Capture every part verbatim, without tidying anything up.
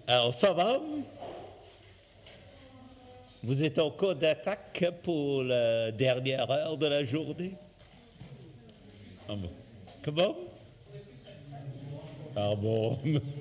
Alors, ça va? Vous êtes en code d'attaque pour la dernière heure de la journée? Ah bon. Comment? Ah bon.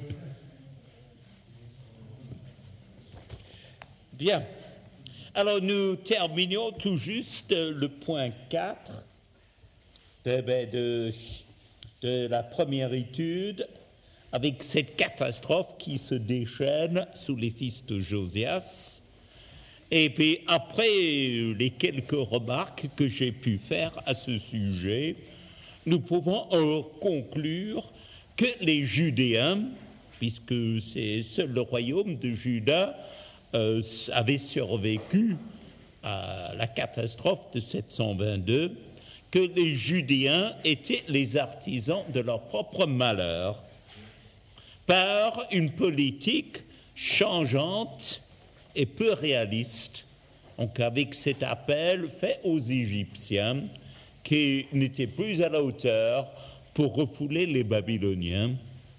Bien. Alors, nous terminons tout juste le point quatre de, de, de la première étude avec cette catastrophe qui se déchaîne sous les fils de Josias. Et puis, après les quelques remarques que j'ai pu faire à ce sujet, nous pouvons conclure que les Judéens, puisque c'est seul le royaume de Juda euh, avait survécu à la catastrophe de sept cent vingt-deux, que les Judéens étaient les artisans de leur propre malheur par une politique changeante et peu réaliste, donc avec cet appel fait aux Égyptiens qui n'étaient plus à la hauteur pour refouler les Babyloniens.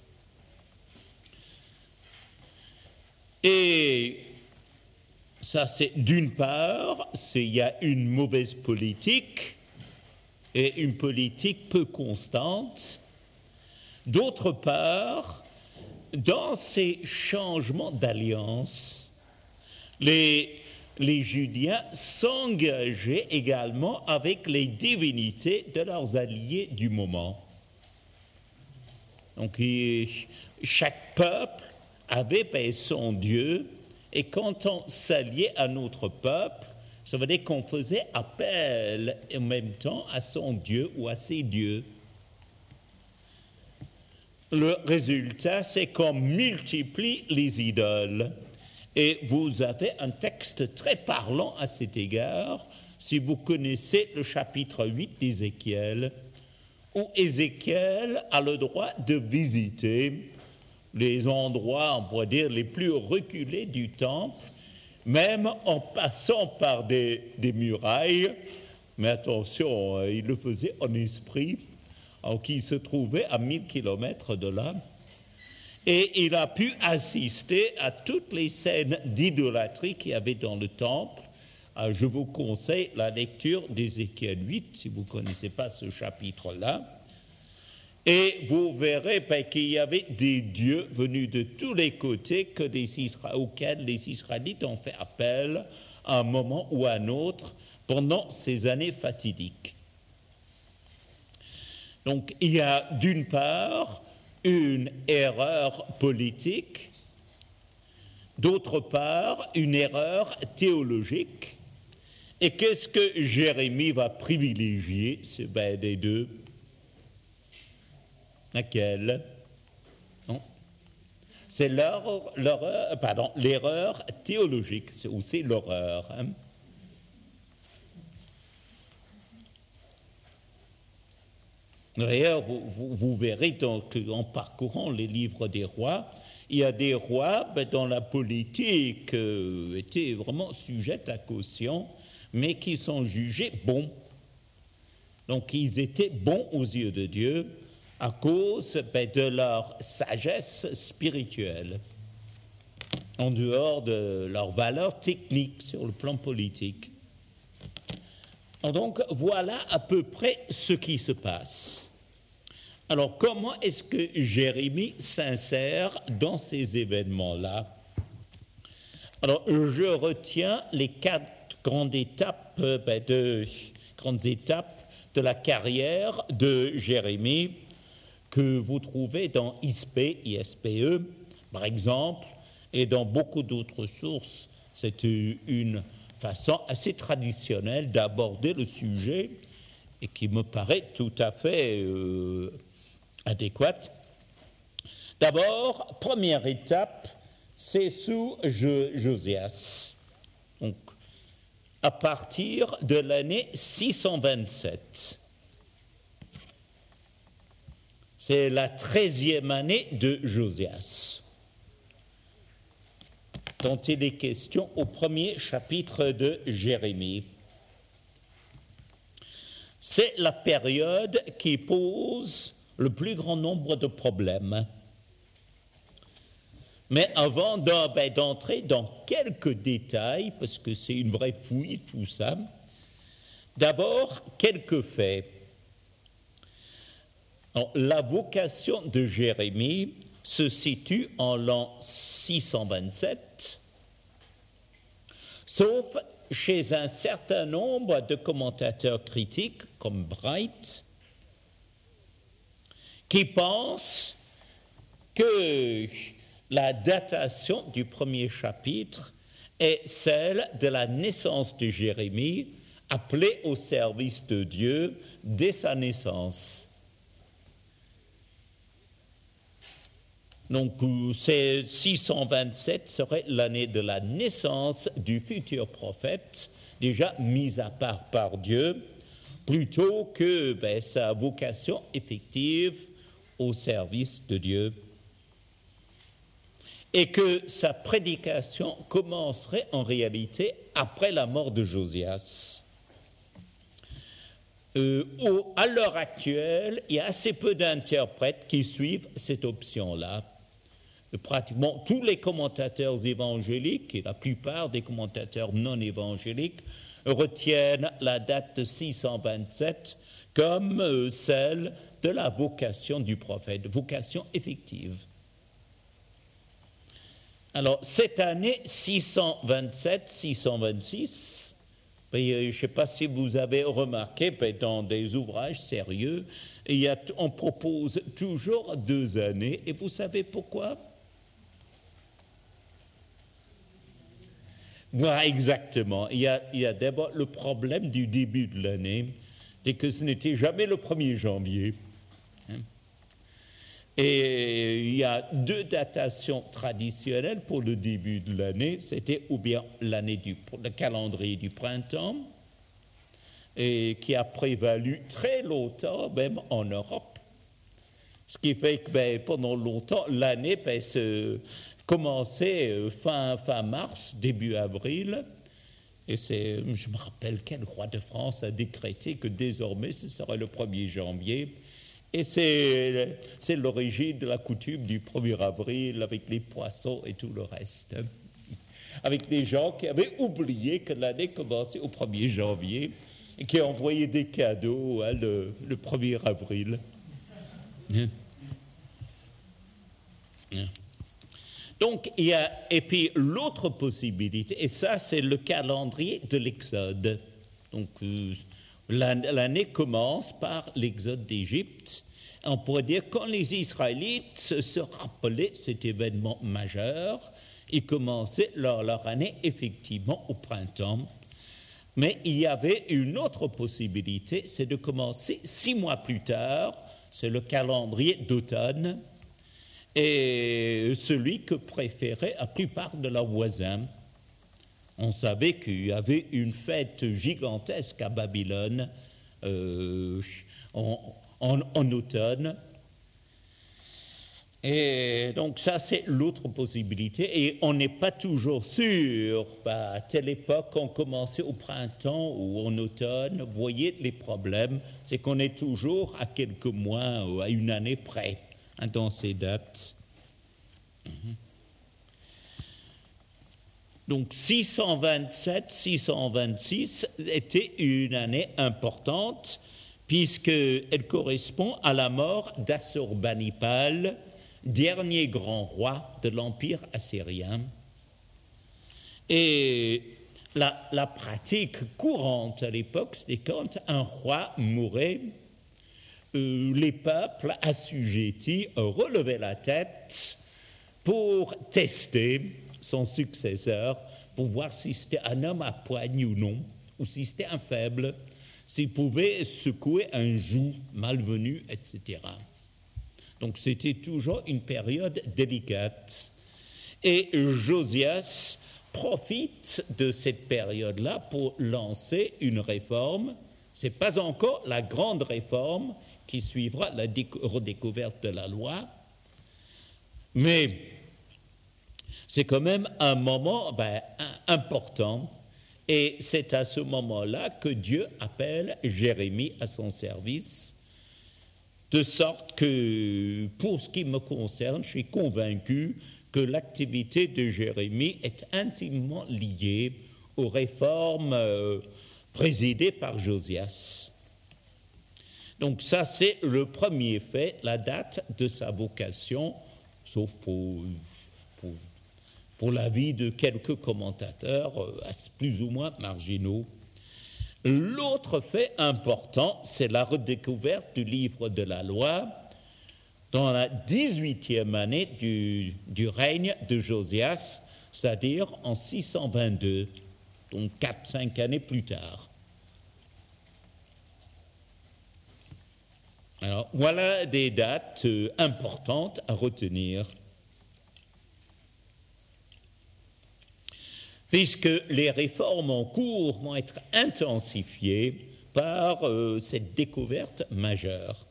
Et ça, c'est d'une part, il y a une mauvaise politique et une politique peu constante. D'autre part, dans ces changements d'alliance, les, les Judéens s'engageaient également avec les divinités de leurs alliés du moment. Donc, chaque peuple avait son Dieu, et quand on s'alliait à notre peuple, ça veut dire qu'on faisait appel en même temps à son Dieu ou à ses dieux. Le résultat, c'est qu'on multiplie les idoles. Et vous avez un texte très parlant à cet égard, si vous connaissez le chapitre huit d'Ézéchiel, où Ézéchiel a le droit de visiter les endroits, on pourrait dire, les plus reculés du temple, même en passant par des, des murailles. Mais attention, il le faisait en esprit, qui se trouvait à mille kilomètres de là. Et il a pu assister à toutes les scènes d'idolâtrie qu'il y avait dans le temple. Alors, je vous conseille la lecture d'Ézéchiel huit, si vous ne connaissez pas ce chapitre-là. Et vous verrez ben, qu'il y avait des dieux venus de tous les côtés que des Isra- auxquels les Israélites ont fait appel à un moment ou à un autre pendant ces années fatidiques. Donc, il y a d'une part une erreur politique, d'autre part une erreur théologique. Et qu'est-ce que Jérémie va privilégier? C'est ben, des deux. Laquelle? Non. C'est l'erreur, l'erreur, pardon, l'erreur théologique, c'est aussi l'horreur. Hein? D'ailleurs, vous, vous, vous verrez donc, en parcourant les livres des rois, il y a des rois ben, dont la politique euh, était vraiment sujette à caution, mais qui sont jugés bons. Donc, ils étaient bons aux yeux de Dieu à cause ben, de leur sagesse spirituelle, en dehors de leur valeur technique sur le plan politique. Donc, voilà à peu près ce qui se passe. Alors, comment est-ce que Jérémie s'insère dans ces événements-là? Alors, je retiens les quatre grandes étapes, ben, de, grandes étapes de la carrière de Jérémie que vous trouvez dans I S P, I S P E, par exemple, et dans beaucoup d'autres sources. C'est une façon assez traditionnelle d'aborder le sujet et qui me paraît tout à fait euh, adéquate. D'abord, première étape, c'est sous Josias, donc à partir de l'année six cent vingt-sept. C'est la treizième année de Josias, dont il est question au premier chapitre de Jérémie. C'est la période qui pose le plus grand nombre de problèmes. Mais avant d'entrer dans quelques détails, parce que c'est une vraie fouille tout ça, d'abord quelques faits. Alors, la vocation de Jérémie se situe en l'an six cent vingt-sept, sauf chez un certain nombre de commentateurs critiques, comme Bright, qui pensent que la datation du premier chapitre est celle de la naissance de Jérémie, appelé au service de Dieu dès sa naissance. Donc, c'est six cent vingt-sept serait l'année de la naissance du futur prophète, déjà mis à part par Dieu, plutôt que ben, sa vocation effective au service de Dieu. Et que sa prédication commencerait en réalité après la mort de Josias. Euh, au, à l'heure actuelle, il y a assez peu d'interprètes qui suivent cette option-là. Pratiquement tous les commentateurs évangéliques et la plupart des commentateurs non évangéliques retiennent la date de six cent vingt-sept comme euh, celle de la vocation du prophète, vocation effective. Alors, cette année six cent vingt-sept six cent vingt-six, je ne sais pas si vous avez remarqué, dans des ouvrages sérieux, il y a, on propose toujours deux années, et vous savez pourquoi? Voilà, exactement. Il y a, il y a d'abord le problème du début de l'année, et que ce n'était jamais le premier janvier. Et il y a deux datations traditionnelles pour le début de l'année. C'était ou bien l'année du le calendrier du printemps, et qui a prévalu très longtemps, même en Europe. Ce qui fait que ben, pendant longtemps, l'année ben, se commençait fin, fin mars, début avril. Et c'est, je me rappelle quel roi de France a décrété que désormais ce serait le premier janvier. Et c'est, c'est l'origine de la coutume du premier avril avec les poissons et tout le reste. Avec des gens qui avaient oublié que l'année commençait au premier janvier et qui envoyaient des cadeaux hein, le, le premier avril. Donc, il y a, et puis l'autre possibilité, et ça c'est le calendrier de l'Exode. Donc, euh, l'année commence par l'exode d'Égypte. On pourrait dire quand les Israélites se rappelaient cet événement majeur, ils commençaient leur, leur année effectivement au printemps. Mais il y avait une autre possibilité, c'est de commencer six mois plus tard, c'est le calendrier d'automne, et celui que préférait la plupart de leurs voisins. On savait qu'il y avait une fête gigantesque à Babylone euh, en, en, en automne. Et donc ça, c'est l'autre possibilité. Et on n'est pas toujours sûr, bah, à telle époque, on commençait au printemps ou en automne. Vous voyez les problèmes, c'est qu'on est toujours à quelques mois ou à une année près hein, dans ces dates. Mm-hmm. Donc six cent vingt-sept six cent vingt-six était une année importante puisqu'elle correspond à la mort d'Assurbanipal, dernier grand roi de l'Empire assyrien. Et la, la pratique courante à l'époque, c'était quand un roi mourait, euh, les peuples assujettis relevaient la tête pour tester son successeur, pour voir si c'était un homme à poigne ou non, ou si c'était un faible, s'il pouvait secouer un joug malvenu, et cetera. Donc c'était toujours une période délicate. Et Josias profite de cette période-là pour lancer une réforme. Ce n'est pas encore la grande réforme qui suivra la redécouverte de la loi, mais c'est quand même un moment ben, important, et c'est à ce moment-là que Dieu appelle Jérémie à son service, de sorte que, pour ce qui me concerne, je suis convaincu que l'activité de Jérémie est intimement liée aux réformes euh, présidées par Josias. Donc ça, c'est le premier fait, la date de sa vocation, sauf pour, pour, pour l'avis de quelques commentateurs euh, plus ou moins marginaux. L'autre fait important, c'est la redécouverte du livre de la loi dans la dix-huitième année du, du règne de Josias, c'est-à-dire en six cent vingt-deux, donc quatre cinq années plus tard. Alors, voilà des dates euh, importantes à retenir. Puisque les réformes en cours vont être intensifiées par euh, cette découverte majeure.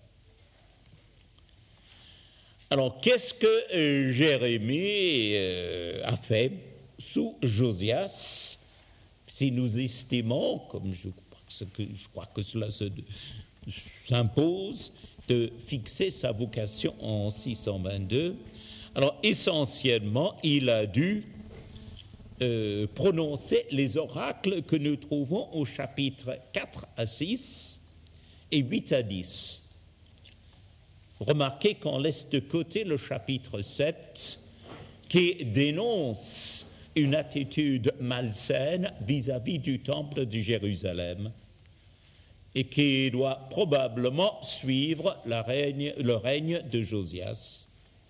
Alors, qu'est-ce que euh, Jérémie euh, a fait sous Josias, si nous estimons, comme je crois que, je crois que cela se, s'impose, de fixer sa vocation en six cent vingt-deux? Alors, essentiellement, il a dû Euh, prononcer les oracles que nous trouvons au chapitre quatre à six et huit à dix. Remarquez qu'on laisse de côté le chapitre sept qui dénonce une attitude malsaine vis-à-vis du temple de Jérusalem et qui doit probablement suivre la règne, le règne de Josias.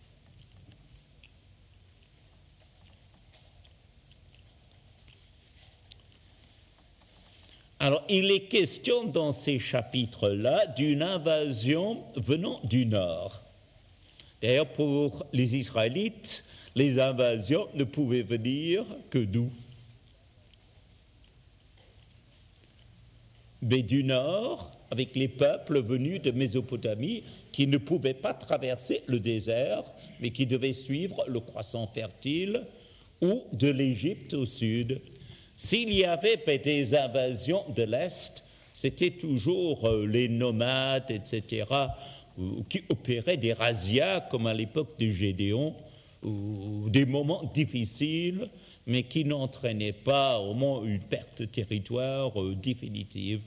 Alors, il est question dans ces chapitres-là d'une invasion venant du nord. D'ailleurs, pour les Israélites, les invasions ne pouvaient venir que d'où? Mais du nord, avec les peuples venus de Mésopotamie qui ne pouvaient pas traverser le désert, mais qui devaient suivre le croissant fertile, ou de l'Égypte au sud. S'il y avait des invasions de l'Est, c'était toujours les nomades, et cetera, qui opéraient des razzias, comme à l'époque de Gédéon, ou des moments difficiles, mais qui n'entraînaient pas au moins une perte de territoire définitive.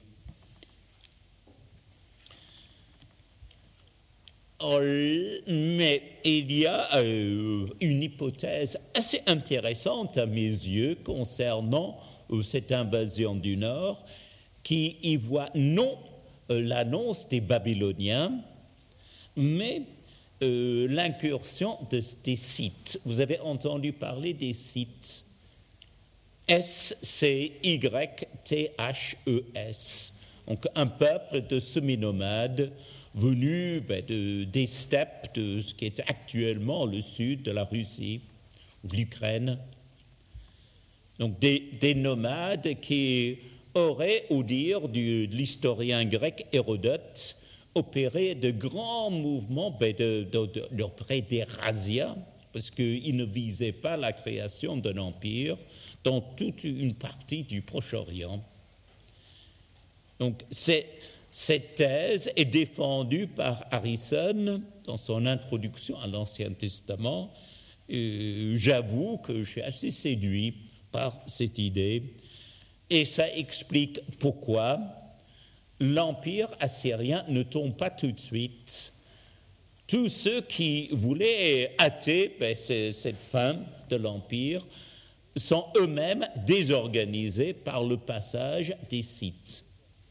Mais il y a euh, une hypothèse assez intéressante à mes yeux concernant euh, cette invasion du Nord qui y voit non euh, l'annonce des Babyloniens, mais euh, l'incursion de, des Scythes. Vous avez entendu parler des Scythes. S C Y T H E S. Donc un peuple de semi-nomades venus ben, de, des steppes de ce qui est actuellement le sud de la Russie, ou l'Ukraine. Donc des, des nomades qui auraient, au dire du, de l'historien grec Hérodote, opéré de grands mouvements, ben, de, de, de, d'opérer des razzias, parce qu'ils ne visaient pas la création d'un empire dans toute une partie du Proche-Orient. Donc c'est Cette thèse est défendue par Harrison dans son introduction à l'Ancien Testament. Euh, j'avoue que je suis assez séduit par cette idée et ça explique pourquoi l'Empire assyrien ne tombe pas tout de suite. Tous ceux qui voulaient hâter ben, cette fin de l'Empire sont eux-mêmes désorganisés par le passage des Scythes.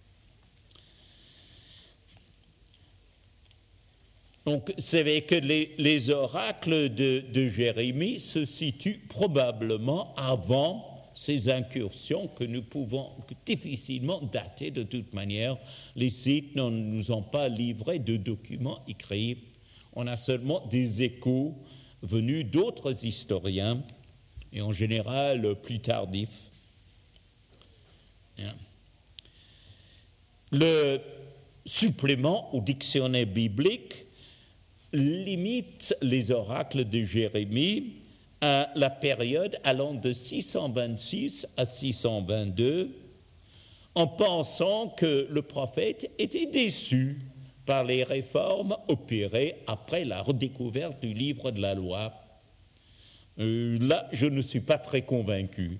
Donc, c'est vrai que les, les oracles de, de Jérémie se situent probablement avant ces incursions que nous pouvons difficilement dater de toute manière. Les Scythes ne nous ont pas livré de documents écrits. On a seulement des échos venus d'autres historiens, et en général plus tardifs. Le supplément au dictionnaire biblique limite les oracles de Jérémie à la période allant de six cent vingt-six à six cent vingt-deux, en pensant que le prophète était déçu par les réformes opérées après la redécouverte du livre de la loi. Euh, là, je ne suis pas très convaincu.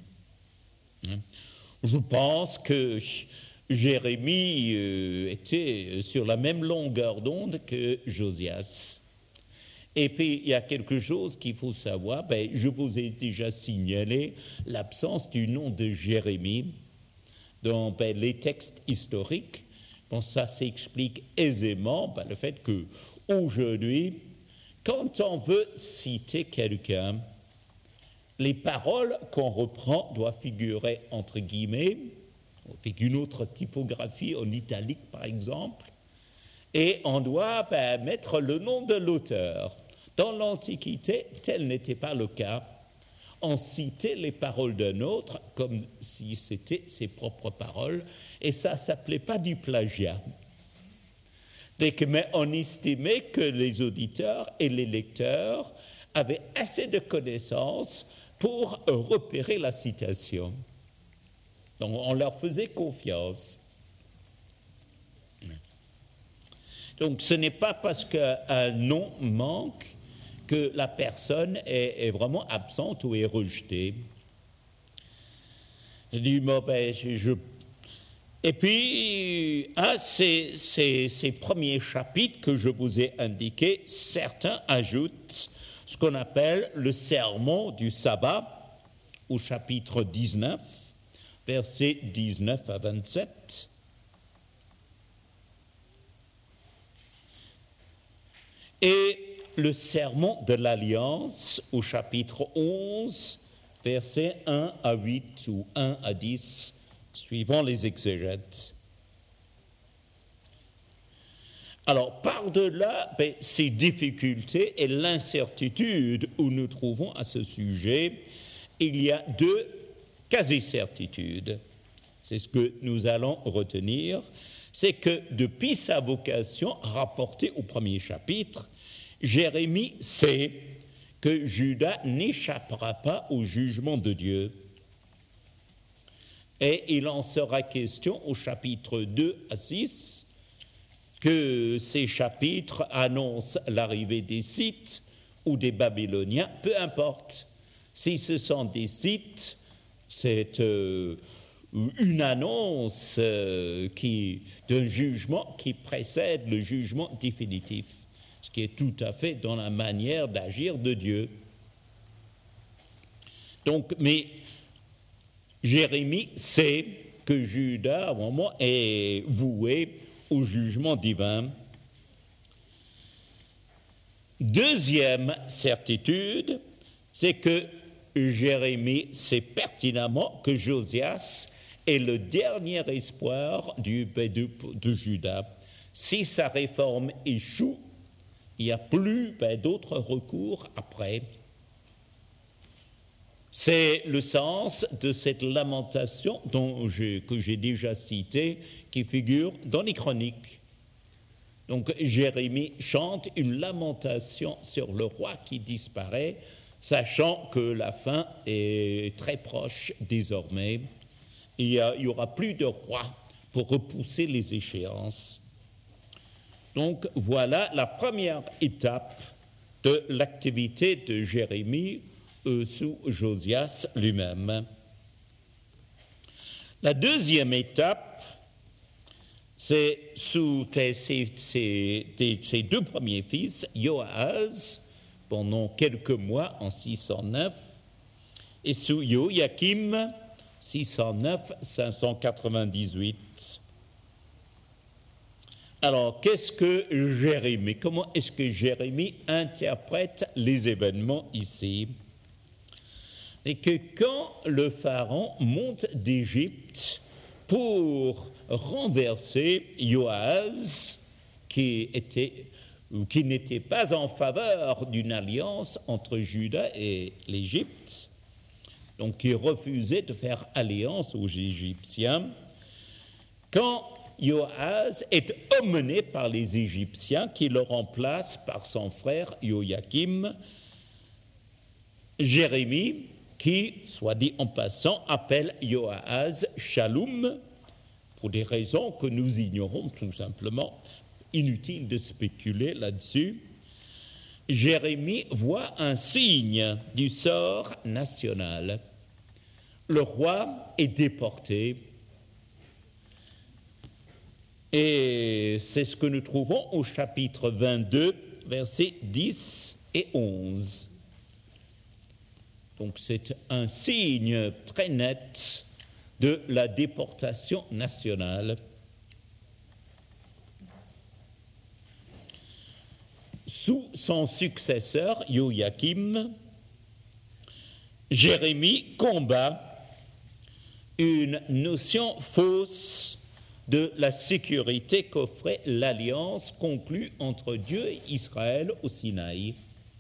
Je pense que Jérémie euh, était sur la même longueur d'onde que Josias. Et puis, il y a quelque chose qu'il faut savoir. Ben, je vous ai déjà signalé l'absence du nom de Jérémie dans ben, les textes historiques. Bon, ça s'explique aisément par le fait qu'aujourd'hui, quand on veut citer quelqu'un, les paroles qu'on reprend doivent figurer entre guillemets, avec une autre typographie en italique par exemple, et on doit ben, mettre le nom de l'auteur. Dans l'Antiquité, tel n'était pas le cas. On citait les paroles d'un autre comme si c'était ses propres paroles, et ça ne s'appelait pas du plagiat. Mais on estimait que les auditeurs et les lecteurs avaient assez de connaissances pour repérer la citation. Donc on leur faisait confiance. Donc ce n'est pas parce qu'un nom manque que la personne est, est vraiment absente ou est rejetée. Je dis, bon, ben, je, je... Et puis, à ces, ces, ces premiers chapitres que je vous ai indiqués, certains ajoutent ce qu'on appelle le sermon du sabbat, au chapitre dix-neuf, versets dix-neuf à vingt-sept. Et le sermon de l'Alliance au chapitre onze, versets un à huit ou un à dix, suivant les exégètes. Alors, par-delà ben, ces difficultés et l'incertitude où nous trouvons à ce sujet, il y a deux quasi-certitudes. C'est ce que nous allons retenir. C'est que depuis sa vocation rapportée au premier chapitre, Jérémie sait que Juda n'échappera pas au jugement de Dieu. Et il en sera question au chapitre deux à six, que ces chapitres annoncent l'arrivée des Scythes ou des Babyloniens, peu importe. Si ce sont des Scythes, c'est euh, une annonce euh, qui, d'un jugement qui précède le jugement définitif, ce qui est tout à fait dans la manière d'agir de Dieu. Donc, mais Jérémie sait que Juda, à un moment, est voué au jugement divin. Deuxième certitude, c'est que Jérémie sait pertinemment que Josias est le dernier espoir du, de, de Juda. Si sa réforme échoue, il n'y a plus ben, d'autres recours après. C'est le sens de cette lamentation dont je, que j'ai déjà citée, qui figure dans les chroniques. Donc Jérémie chante une lamentation sur le roi qui disparaît, sachant que la fin est très proche désormais. Il n'y aura plus de roi pour repousser les échéances. Donc voilà la première étape de l'activité de Jérémie euh, sous Josias lui-même. La deuxième étape, c'est sous ses, ses, ses deux premiers fils, Joahaz, pendant quelques mois en six cent neuf, et sous Joachim, six cent neuf à cinq cent quatre-vingt-dix-huit. Alors, qu'est-ce que Jérémie, comment est-ce que Jérémie interprète les événements ici? Et que quand le pharaon monte d'Égypte pour renverser Joahaz, qui était, qui n'était pas en faveur d'une alliance entre Juda et l'Égypte, donc qui refusait de faire alliance aux Égyptiens, quand Joahaz est emmené par les Égyptiens qui le remplacent par son frère Joachim, Jérémie, qui, soit dit en passant, appelle Joahaz Shalom, pour des raisons que nous ignorons tout simplement, inutile de spéculer là-dessus. Jérémie voit un signe du sort national. Le roi est déporté. Et c'est ce que nous trouvons au chapitre vingt-deux, versets dix et onze. Donc c'est un signe très net de la déportation nationale. Sous son successeur, Joachim, Jérémie combat une notion fausse de la sécurité qu'offrait l'alliance conclue entre Dieu et Israël au Sinaï.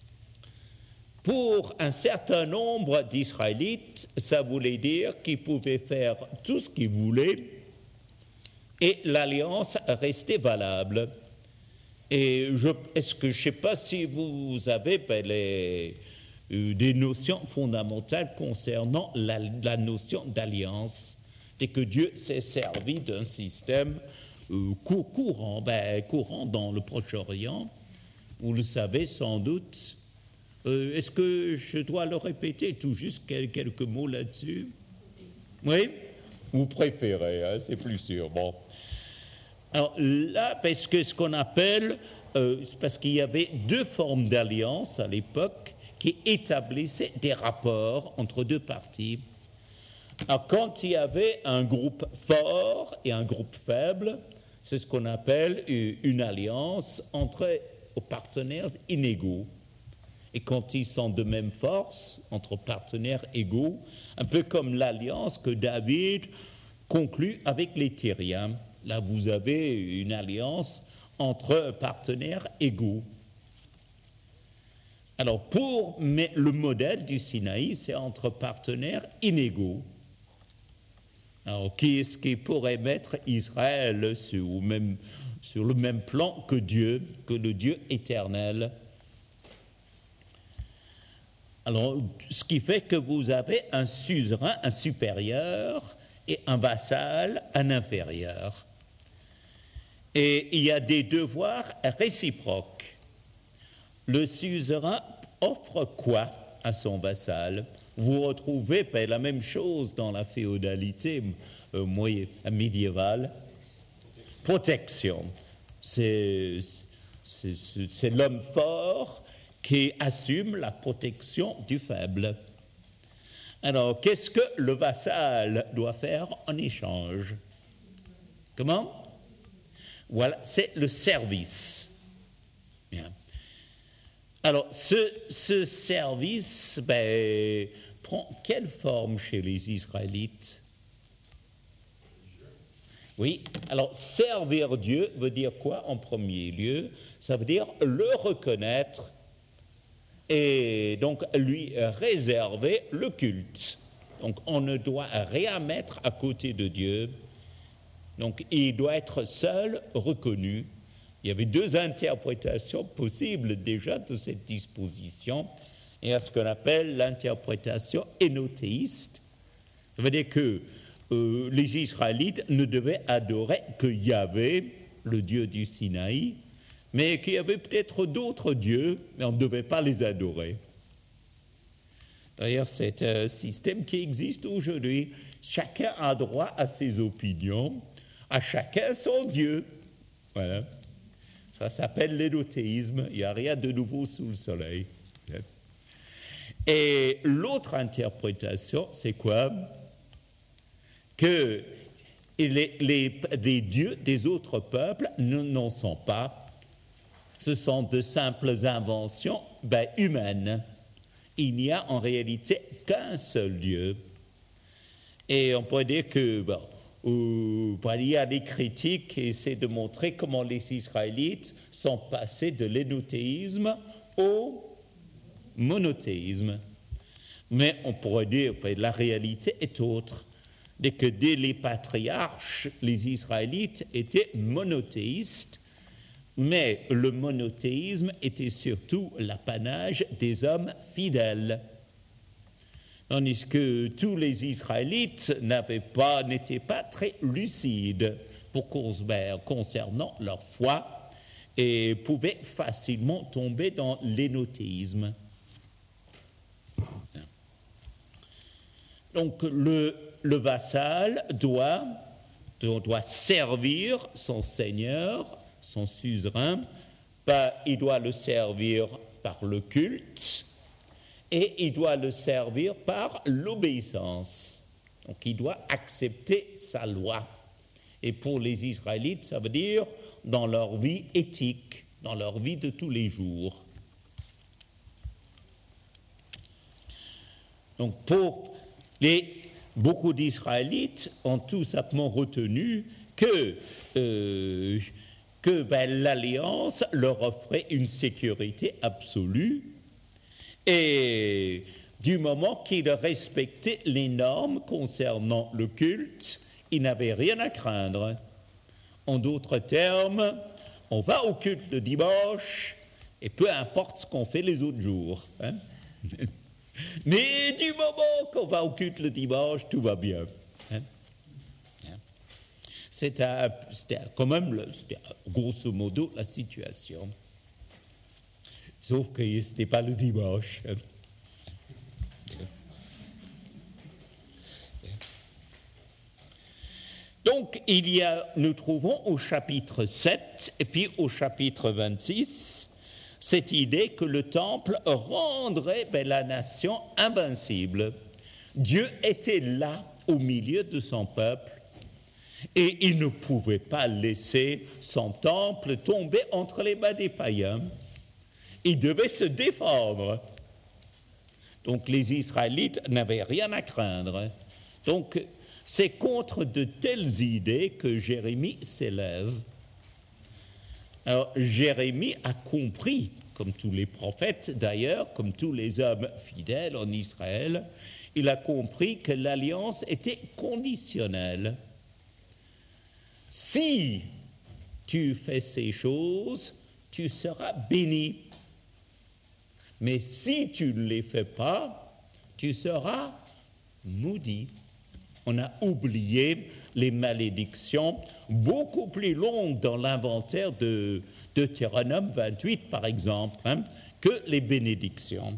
Pour un certain nombre d'Israélites, ça voulait dire qu'ils pouvaient faire tout ce qu'ils voulaient et l'alliance restait valable. Et je, est-ce que je ne sais pas si vous avez ben, les, euh, des notions fondamentales concernant la, la notion d'alliance, et que Dieu s'est servi d'un système euh, courant, ben, courant dans le Proche-Orient. Vous le savez sans doute. Euh, est-ce que je dois le répéter tout juste quelques mots là-dessus? Oui? Vous préférez, hein, c'est plus sûr. Bon. Alors là, parce que ce qu'on appelle, euh, parce qu'il y avait deux formes d'alliance à l'époque qui établissaient des rapports entre deux parties. Alors quand il y avait un groupe fort et un groupe faible, c'est ce qu'on appelle une alliance entre partenaires inégaux. Et quand ils sont de même force, entre partenaires égaux, un peu comme l'alliance que David conclut avec les Tyriens. Là, vous avez une alliance entre partenaires égaux. Alors, pour mais le modèle du Sinaï, c'est entre partenaires inégaux. Alors, qui est-ce qui pourrait mettre Israël sur, même, sur le même plan que Dieu, que le Dieu éternel? Alors, ce qui fait que vous avez un suzerain, un supérieur, et un vassal, un inférieur. Et il y a des devoirs réciproques. Le suzerain offre quoi à son vassal? Vous retrouvez ben, la même chose dans la féodalité euh, moyen, médiévale. Protection. C'est, c'est, c'est l'homme fort qui assume la protection du faible. Alors, qu'est-ce que le vassal doit faire en échange? Comment? Voilà, c'est le service. Bien. Alors, ce, ce service ben, prend quelle forme chez les Israélites? Oui, alors servir Dieu veut dire quoi en premier lieu? Ça veut dire le reconnaître et donc lui réserver le culte. Donc on ne doit rien mettre à côté de Dieu. Donc il doit être seul reconnu. Il y avait deux interprétations possibles déjà de cette disposition. Il y a ce qu'on appelle l'interprétation énothéiste. Ça veut dire que euh, les Israélites ne devaient adorer que Yahvé, le Dieu du Sinaï, mais qu'il y avait peut-être d'autres dieux, mais on ne devait pas les adorer. D'ailleurs, c'est un système qui existe aujourd'hui. Chacun a droit à ses opinions, à chacun son Dieu. Voilà. Ça s'appelle l'énothéisme. Il n'y a rien de nouveau sous le soleil. Et l'autre interprétation, c'est quoi? Que les, les, les dieux des autres peuples n'en sont pas. Ce sont de simples inventions ben, humaines. Il n'y a en réalité qu'un seul Dieu. Et on pourrait dire que, bon, ou, bon, il y a des critiques qui essaient de montrer comment les Israélites sont passés de l'énothéisme au monothéisme. Mais on pourrait dire que ben, la réalité est autre. Dès que dès les patriarches, les Israélites étaient monothéistes, mais le monothéisme était surtout l'apanage des hommes fidèles. Tandis que tous les Israélites n'avaient pas, n'étaient pas très lucides pour concernant leur foi et pouvaient facilement tomber dans l'énothéisme. Donc le, le vassal doit, doit servir son seigneur, son suzerain, bah, il doit le servir par le culte et il doit le servir par l'obéissance. Donc il doit accepter sa loi. Et pour les Israélites, ça veut dire dans leur vie éthique, dans leur vie de tous les jours. Donc pour les, beaucoup d'Israélites ont tout simplement retenu que, euh, que ben, l'alliance leur offrait une sécurité absolue et du moment qu'ils respectaient les normes concernant le culte, ils n'avaient rien à craindre. En d'autres termes, on va au culte le dimanche et peu importe ce qu'on fait les autres jours. Hein? Mais du moment qu'on va au culte le dimanche, tout va bien. Hein? C'était, c'était quand même, c'était grosso modo, la situation. Sauf que ce n'était pas le dimanche. Hein? Donc, il y a, nous trouvons au chapitre sept et puis au chapitre vingt-six cette idée que le temple rendrait ben, la nation invincible. Dieu était là au milieu de son peuple et il ne pouvait pas laisser son temple tomber entre les mains des païens. Il devait se défendre. Donc les Israélites n'avaient rien à craindre. Donc c'est contre de telles idées que Jérémie s'élève. Alors Jérémie a compris, comme tous les prophètes d'ailleurs, comme tous les hommes fidèles en Israël, il a compris que l'alliance était conditionnelle. Si tu fais ces choses, tu seras béni. Mais si tu ne les fais pas, tu seras maudit. On a oublié les malédictions beaucoup plus longues dans l'inventaire de Deutéronome vingt-huit, par exemple, hein, que les bénédictions.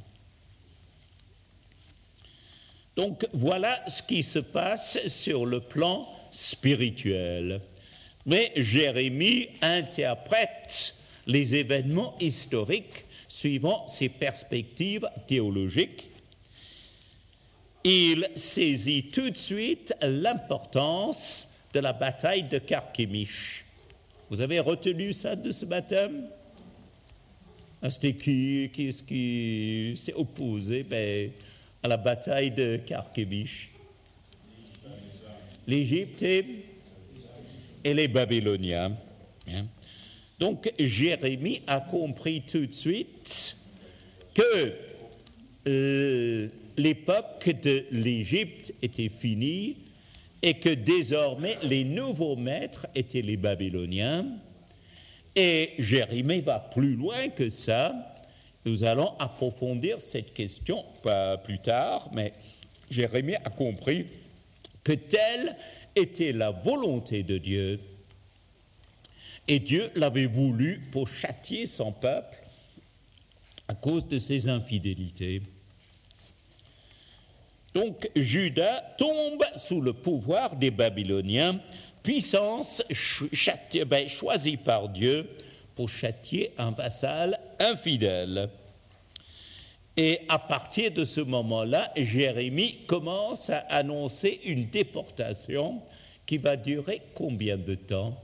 Donc voilà ce qui se passe sur le plan spirituel. Mais Jérémie interprète les événements historiques suivant ses perspectives théologiques. Il saisit tout de suite l'importance de la bataille de Carchemish. Vous avez retenu ça de ce baptême? C'était qui, qui est-ce qui s'est opposé ben, à la bataille de Carchemish? L'Égypte et, et les Babyloniens. Donc Jérémie a compris tout de suite que euh, l'époque de l'Égypte était finie et que désormais les nouveaux maîtres étaient les Babyloniens. Et Jérémie va plus loin que ça. Nous allons approfondir cette question pas plus tard, mais Jérémie a compris que telle était la volonté de Dieu. Et Dieu l'avait voulu pour châtier son peuple à cause de ses infidélités. Donc Juda tombe sous le pouvoir des Babyloniens, puissance châti- ben, choisie par Dieu pour châtier un vassal infidèle. Et à partir de ce moment-là, Jérémie commence à annoncer une déportation qui va durer combien de temps?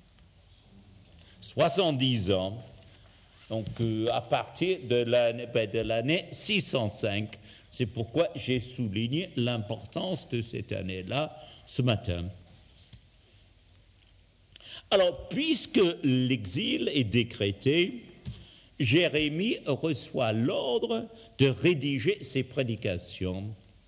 soixante-dix ans. Donc euh, à partir de l'année, ben, de l'année six cent cinq. C'est pourquoi j'ai souligné l'importance de cette année-là ce matin. Alors, puisque l'exil est décrété, Jérémie reçoit l'ordre de rédiger ses prédications.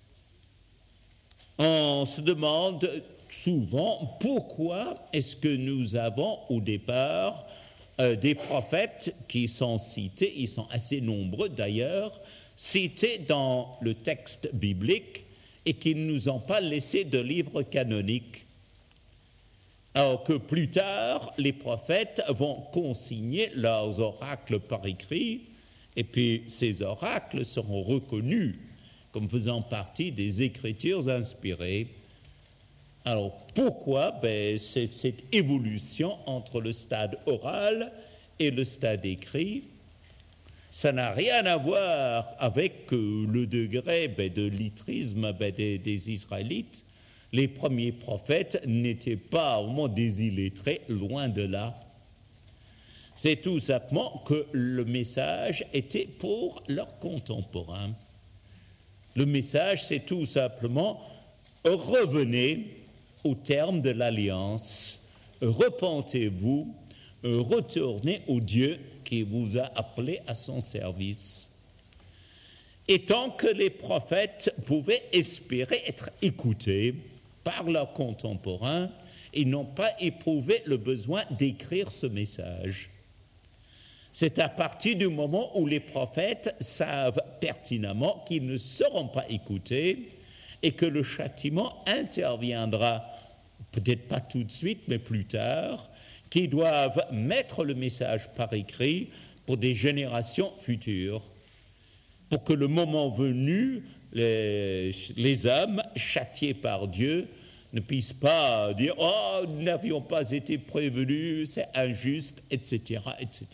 On se demande souvent pourquoi est-ce que nous avons au départ euh, des prophètes qui sont cités, ils sont assez nombreux d'ailleurs, cités dans le texte biblique et qui ne nous ont pas laissé de livre canonique. Alors que plus tard, les prophètes vont consigner leurs oracles par écrit, et puis ces oracles seront reconnus comme faisant partie des Écritures inspirées. Alors pourquoi? Ben, c'est cette évolution entre le stade oral et le stade écrit. Ça n'a rien à voir avec euh, le degré ben, de l'illettrisme ben, des, des Israélites. Les premiers prophètes n'étaient pas vraiment des illettrés, loin de là. C'est tout simplement que le message était pour leurs contemporains. Le message, c'est tout simplement « revenez au terme de l'alliance, repentez-vous, retournez au Dieu qui vous a appelé à son service ». Et tant que les prophètes pouvaient espérer être écoutés par leurs contemporains, ils n'ont pas éprouvé le besoin d'écrire ce message. C'est à partir du moment où les prophètes savent pertinemment qu'ils ne seront pas écoutés et que le châtiment interviendra, peut-être pas tout de suite, mais plus tard, qu'ils doivent mettre le message par écrit pour des générations futures, pour que le moment venu, les, les hommes châtiés par Dieu ne puissent pas dire « Oh, nous n'avions pas été prévenus, c'est injuste, et cetera, et cetera »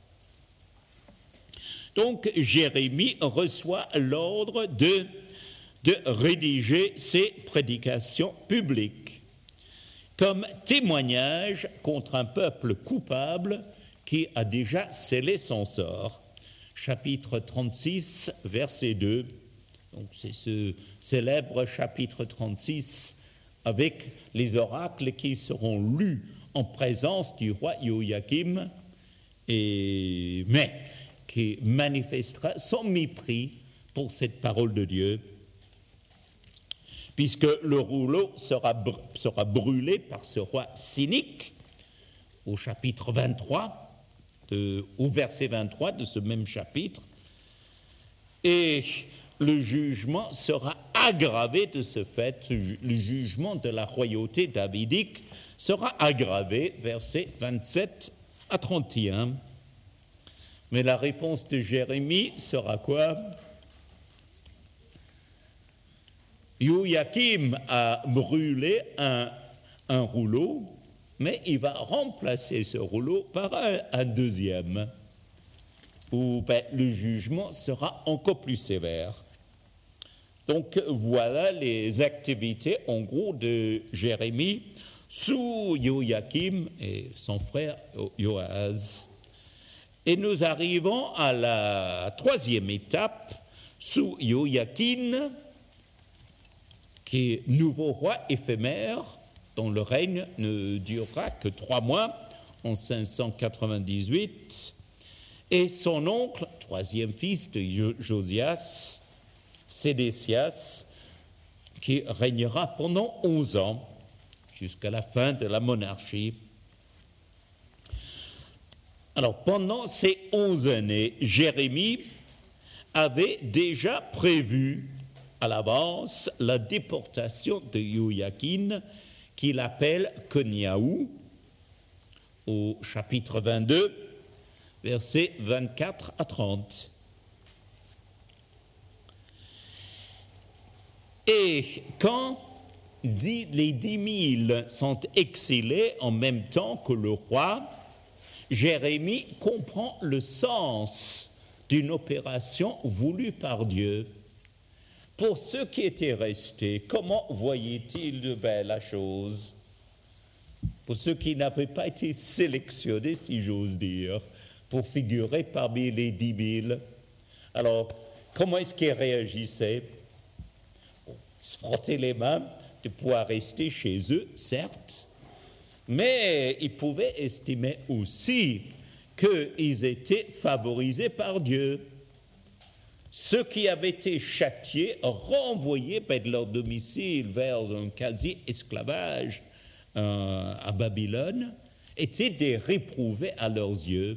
Donc, Jérémie reçoit l'ordre de, de rédiger ses prédications publiques comme témoignage contre un peuple coupable qui a déjà scellé son sort. Chapitre trente-six, verset deux. Donc, c'est ce célèbre chapitre trente-six avec les oracles qui seront lus en présence du roi Joachim, et, mais qui manifestera son mépris pour cette parole de Dieu, puisque le rouleau sera, br- sera brûlé par ce roi cynique au chapitre vingt-trois, de, au verset vingt-trois de ce même chapitre, et le jugement sera aggravé de ce fait, le jugement de la royauté davidique sera aggravé, versets vingt-sept à trente et un. Mais la réponse de Jérémie sera quoi? Joachim a brûlé un, un rouleau, mais il va remplacer ce rouleau par un, un deuxième, où ben, le jugement sera encore plus sévère. Donc voilà les activités en gros de Jérémie sous Joachim et son frère Joachaz. Et nous arrivons à la troisième étape, sous Joachim, qui est nouveau roi éphémère, dont le règne ne durera que trois mois, en cinq cent quatre-vingt-dix-huit, et son oncle, troisième fils de Josias, Sédécias, qui régnera pendant onze ans, jusqu'à la fin de la monarchie. Alors, pendant ces onze années, Jérémie avait déjà prévu à l'avance la déportation de Joachim, qu'il appelle Koniaou, au chapitre vingt-deux, versets vingt-quatre à trente. Et quand les dix mille sont exilés en même temps que le roi, Jérémie comprend le sens d'une opération voulue par Dieu. Pour ceux qui étaient restés, comment voyaient-ils ben, la chose? Pour ceux qui n'avaient pas été sélectionnés, si j'ose dire, pour figurer parmi les dix mille, alors comment est-ce qu'ils réagissaient? Ils se frottaient les mains de pouvoir rester chez eux, certes, mais ils pouvaient estimer aussi qu'ils étaient favorisés par Dieu. Ceux qui avaient été châtiés, renvoyés de leur domicile vers un quasi-esclavage euh, à Babylone, étaient des réprouvés à leurs yeux.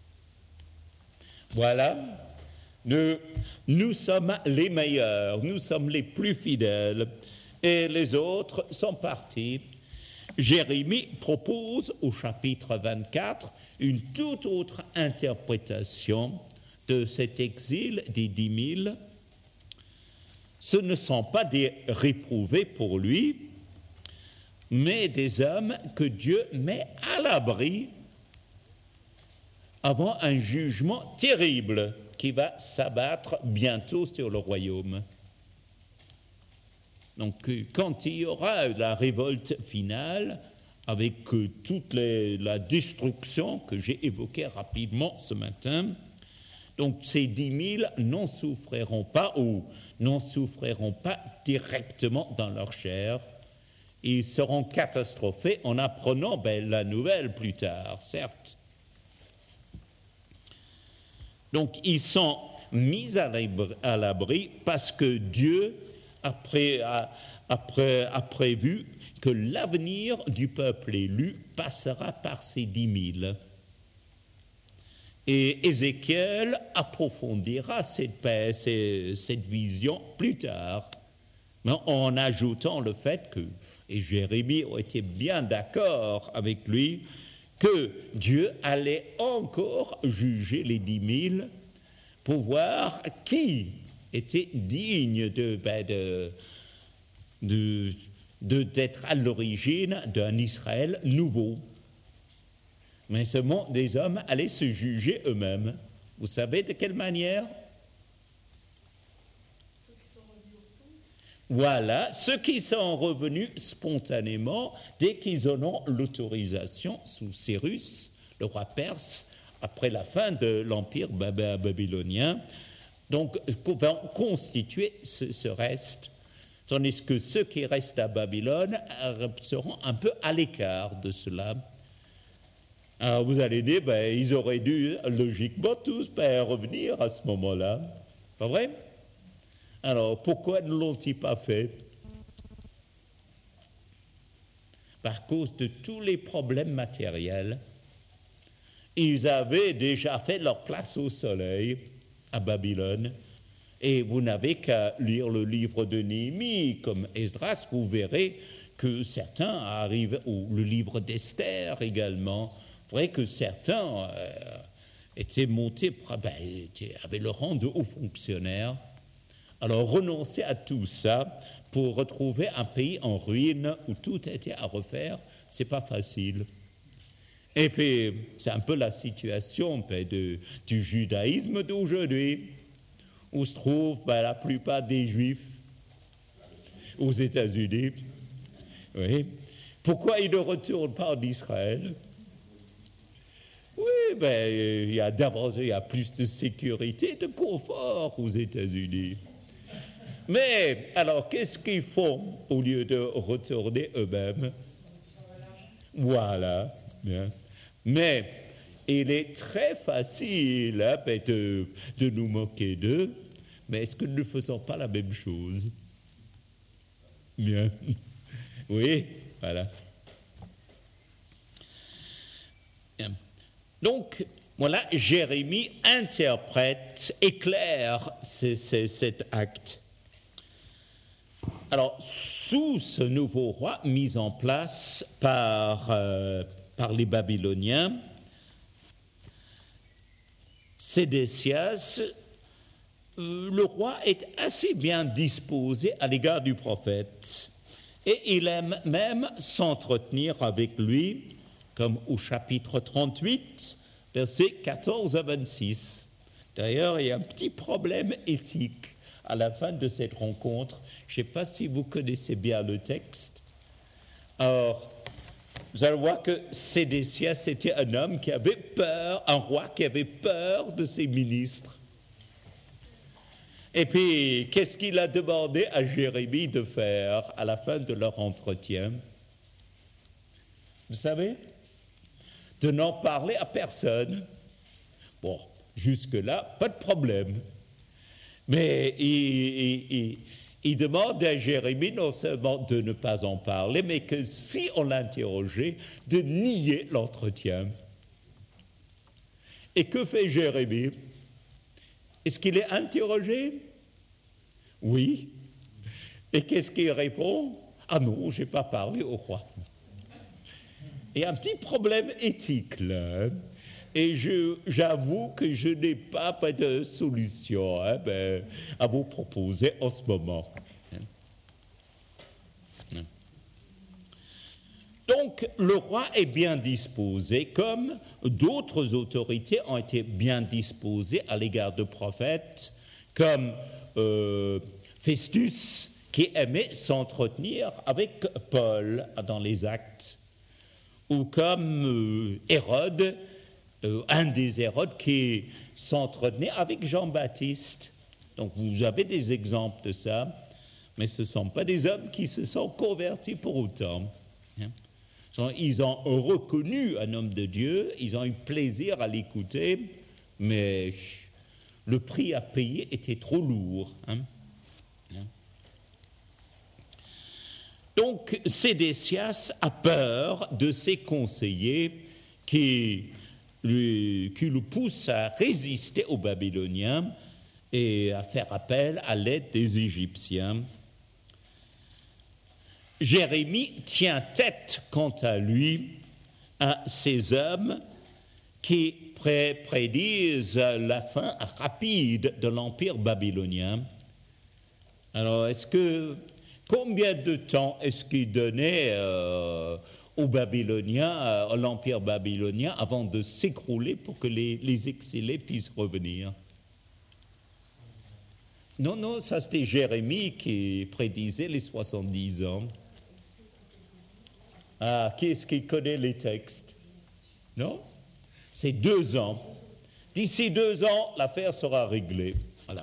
Voilà, nous, nous sommes les meilleurs, nous sommes les plus fidèles, et les autres sont partis. Jérémie propose au chapitre vingt-quatre une toute autre interprétation de cet exil des dix mille. Ce ne sont pas des réprouvés pour lui, mais des hommes que Dieu met à l'abri avant un jugement terrible qui va s'abattre bientôt sur le royaume. Donc, quand il y aura la révolte finale, avec toute les, la destruction que j'ai évoquée rapidement ce matin, donc ces dix mille n'en souffriront pas ou n'en souffriront pas directement dans leur chair. Ils seront catastrophés en apprenant ben, la nouvelle plus tard, certes. Donc, ils sont mis à l'abri parce que Dieu a, pré, a, a, pré, a prévu que l'avenir du peuple élu passera par ces dix mille. Et Ézéchiel approfondira cette, cette vision plus tard, en ajoutant le fait que, et Jérémie était bien d'accord avec lui, que Dieu allait encore juger les dix mille pour voir qui était digne de, ben de, de, de, d'être à l'origine d'un Israël nouveau. Mais seulement des hommes allaient se juger eux-mêmes. Vous savez de quelle manière? Voilà, ceux qui sont revenus spontanément dès qu'ils auront l'autorisation sous Cyrus, le roi perse, après la fin de l'empire babylonien, donc vont constituer ce, ce reste, tandis que ceux qui restent à Babylone seront un peu à l'écart de cela. Alors vous allez dire, ben, ils auraient dû logiquement tous ben, revenir à ce moment-là, pas vrai? Alors, pourquoi ne l'ont-ils pas fait? Par cause de tous les problèmes matériels. Ils avaient déjà fait leur place au soleil à Babylone. Et vous n'avez qu'à lire le livre de Néhémie, comme Esdras, vous verrez que certains arrivent, ou le livre d'Esther également, vous verrez que certains euh, étaient montés, ben, étaient, avaient le rang de hauts fonctionnaires. Alors, renoncer à tout ça pour retrouver un pays en ruine où tout était à refaire, c'est pas facile. Et puis, c'est un peu la situation ben, de, du judaïsme d'aujourd'hui, où se trouvent ben, la plupart des Juifs aux États-Unis. Oui. Pourquoi ils ne retournent pas en Israël? Oui, ben, il y a d'abord, il y a plus de sécurité, de confort aux États-Unis. Mais, alors, qu'est-ce qu'ils font au lieu de retourner eux-mêmes? Voilà. Bien. Mais, il est très facile hein, de, de nous moquer d'eux, mais est-ce que nous ne faisons pas la même chose? Bien. Oui, voilà. Bien. Donc, voilà, Jérémie interprète, éclaire ce, ce, cet acte. Alors, sous ce nouveau roi mis en place par, euh, par les Babyloniens, Sédécias, euh, le roi est assez bien disposé à l'égard du prophète et il aime même s'entretenir avec lui, comme au chapitre trente-huit, versets quatorze à vingt-six. D'ailleurs, il y a un petit problème éthique à la fin de cette rencontre. Je ne sais pas si vous connaissez bien le texte. Alors, vous allez voir que Sédécias était un homme qui avait peur, un roi qui avait peur de ses ministres. Et puis, qu'est-ce qu'il a demandé à Jérémie de faire à la fin de leur entretien? Vous savez? De n'en parler à personne. Bon, jusque-là, pas de problème. Mais il, il, il, il demande à Jérémie non seulement de ne pas en parler, mais que si on l'interrogeait, de nier l'entretien. Et que fait Jérémie? Est-ce qu'il est interrogé? Oui. Et qu'est-ce qu'il répond? Ah non, je n'ai pas parlé au roi. il y a un petit problème éthique là. Hein. Et je, j'avoue que je n'ai pas, pas de solution hein, ben, à vous proposer en ce moment. Donc, le roi est bien disposé, comme d'autres autorités ont été bien disposées à l'égard de prophètes, comme euh, Festus, qui aimait s'entretenir avec Paul dans les Actes, ou comme euh, Hérode, euh, un des Hérodes qui s'entretenait avec Jean-Baptiste. Donc, vous avez des exemples de ça, mais ce ne sont pas des hommes qui se sont convertis pour autant. Hein. Ils ont reconnu un homme de Dieu, ils ont eu plaisir à l'écouter, mais le prix à payer était trop lourd. Hein. Donc, Sédécias a peur de ses conseillers qui, lui, qui le poussent à résister aux Babyloniens et à faire appel à l'aide des Égyptiens. Jérémie tient tête, quant à lui, à ces hommes qui pré- prédisent la fin rapide de l'empire babylonien. Alors, est-ce que, combien de temps est-ce qu'il donnait euh, aux Babyloniens, euh, à l'empire babylonien, avant de s'écrouler pour que les, les exilés puissent revenir? Non, non, ça c'était Jérémie qui prédisait les soixante-dix ans. Ah, qui est-ce qui connaît les textes? Non? C'est deux ans. D'ici deux ans, l'affaire sera réglée. Voilà.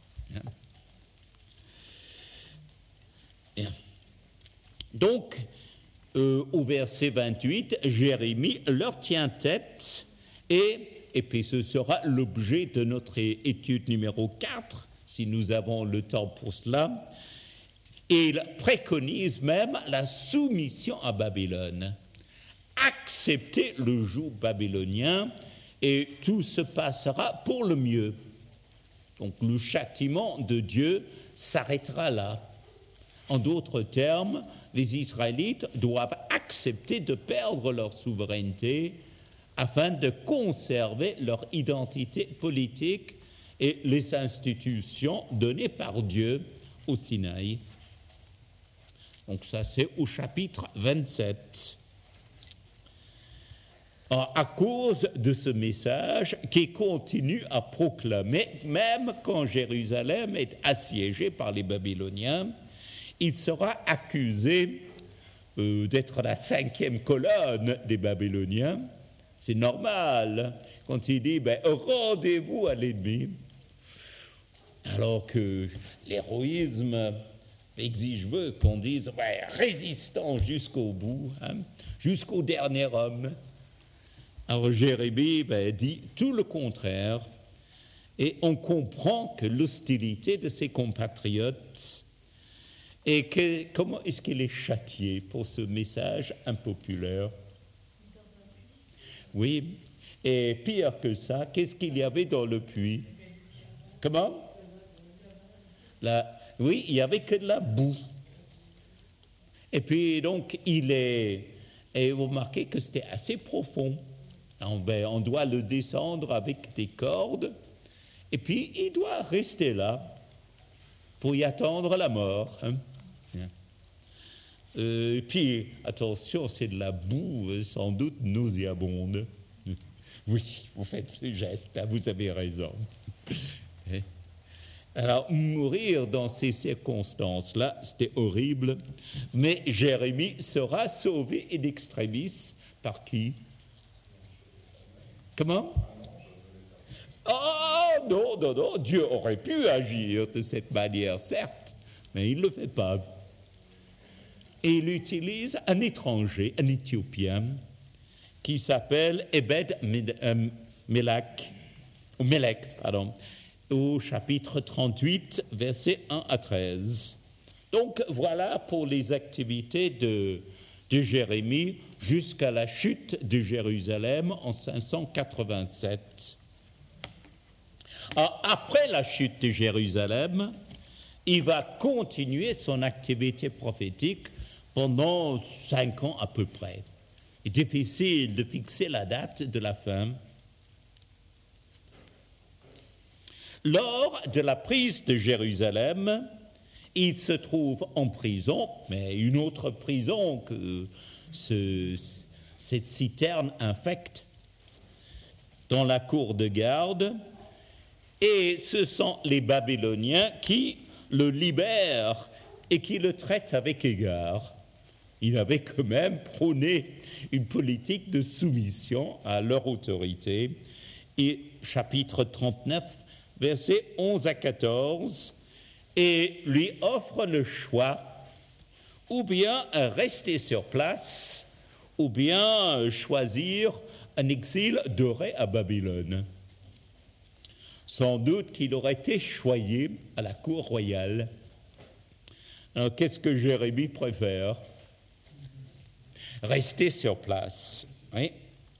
Bien. Donc, euh, au verset vingt-huit, Jérémie leur tient tête et, et puis ce sera l'objet de notre étude numéro quatre, si nous avons le temps pour cela. Et il préconise même la soumission à Babylone. Accepter le joug babylonien et tout se passera pour le mieux. Donc le châtiment de Dieu s'arrêtera là. En d'autres termes, les Israélites doivent accepter de perdre leur souveraineté afin de conserver leur identité politique et les institutions données par Dieu au Sinaï. Donc ça, c'est au chapitre vingt-sept. Alors, à cause de ce message qui continue à proclamer, même quand Jérusalem est assiégée par les Babyloniens, il sera accusé euh, d'être la cinquième colonne des Babyloniens. C'est normal, quand il dit ben, « rendez-vous à l'ennemi », alors que l'héroïsme exige veut qu'on dise ouais, résistant jusqu'au bout, hein, jusqu'au dernier homme. Alors Jérémie ben, dit tout le contraire, et on comprend que l'hostilité de ses compatriotes et que, comment est-ce qu'il est châtié pour ce message impopulaire? Oui, et pire que ça, qu'est-ce qu'il y avait dans le puits? Comment? La Oui, il n'y avait que de la boue. Et puis, donc, il est... Et vous remarquez que c'était assez profond. On, ben, on doit le descendre avec des cordes. Et puis, il doit rester là pour y attendre la mort. Hein. Euh, et puis, attention, c'est de la boue sans doute nauséabonde. Oui, vous faites ce geste, hein, vous avez raison. Alors, mourir dans ces circonstances-là, c'était horrible, mais Jérémie sera sauvé in extremis par qui? Comment? Oh non, non, non, Dieu aurait pu agir de cette manière, certes, mais il ne le fait pas. Et il utilise un étranger, un Éthiopien, qui s'appelle Ebed Melech, ou Melech, pardon, au chapitre trente-huit, versets un à treize. Donc voilà pour les activités de, de Jérémie jusqu'à la chute de Jérusalem en cinq cent quatre-vingt-sept. Alors, après la chute de Jérusalem, il va continuer son activité prophétique pendant cinq ans à peu près. est difficile de fixer la date de la fin. Lors de la prise de Jérusalem, il se trouve en prison, mais une autre prison que ce, cette citerne infecte, dans la cour de garde, et ce sont les Babyloniens qui le libèrent et qui le traitent avec égard. Il avait quand même prôné une politique de soumission à leur autorité. Et chapitre trente-neuf, versets onze à quatorze, et lui offre le choix, ou bien rester sur place, ou bien choisir un exil doré à Babylone. Sans doute qu'il aurait été choyé à la cour royale. Alors, qu'est-ce que Jérémie préfère? Rester sur place. Oui.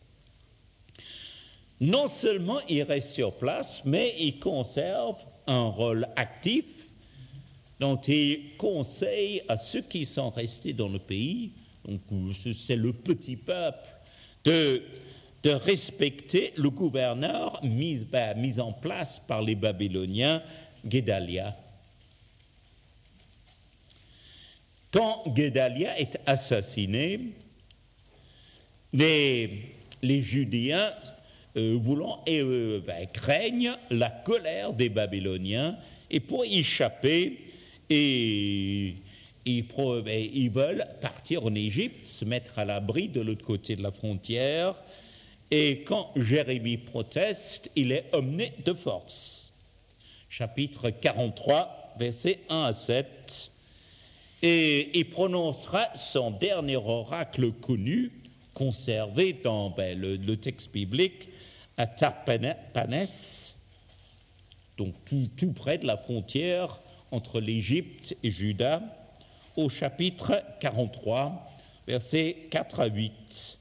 Non seulement il reste sur place, mais il conserve un rôle actif dont il conseille à ceux qui sont restés dans le pays, donc c'est le petit peuple, de, de respecter le gouverneur mis, bah, mis en place par les Babyloniens, Guédalia. Quand Guédalia est assassiné, les, les Judéens euh, voulant et euh, ben, craignent la colère des Babyloniens, et pour y échapper, et, ils, ben, ils veulent partir en Égypte, se mettre à l'abri de l'autre côté de la frontière, et quand Jérémie proteste, il est emmené de force. Chapitre quarante-trois, versets un à sept. Et il prononcera son dernier oracle connu, conservé dans ben, le, le texte biblique, à Tahpanès, donc tout, tout près de la frontière entre l'Égypte et Juda, au chapitre quarante-trois, versets quatre à huit.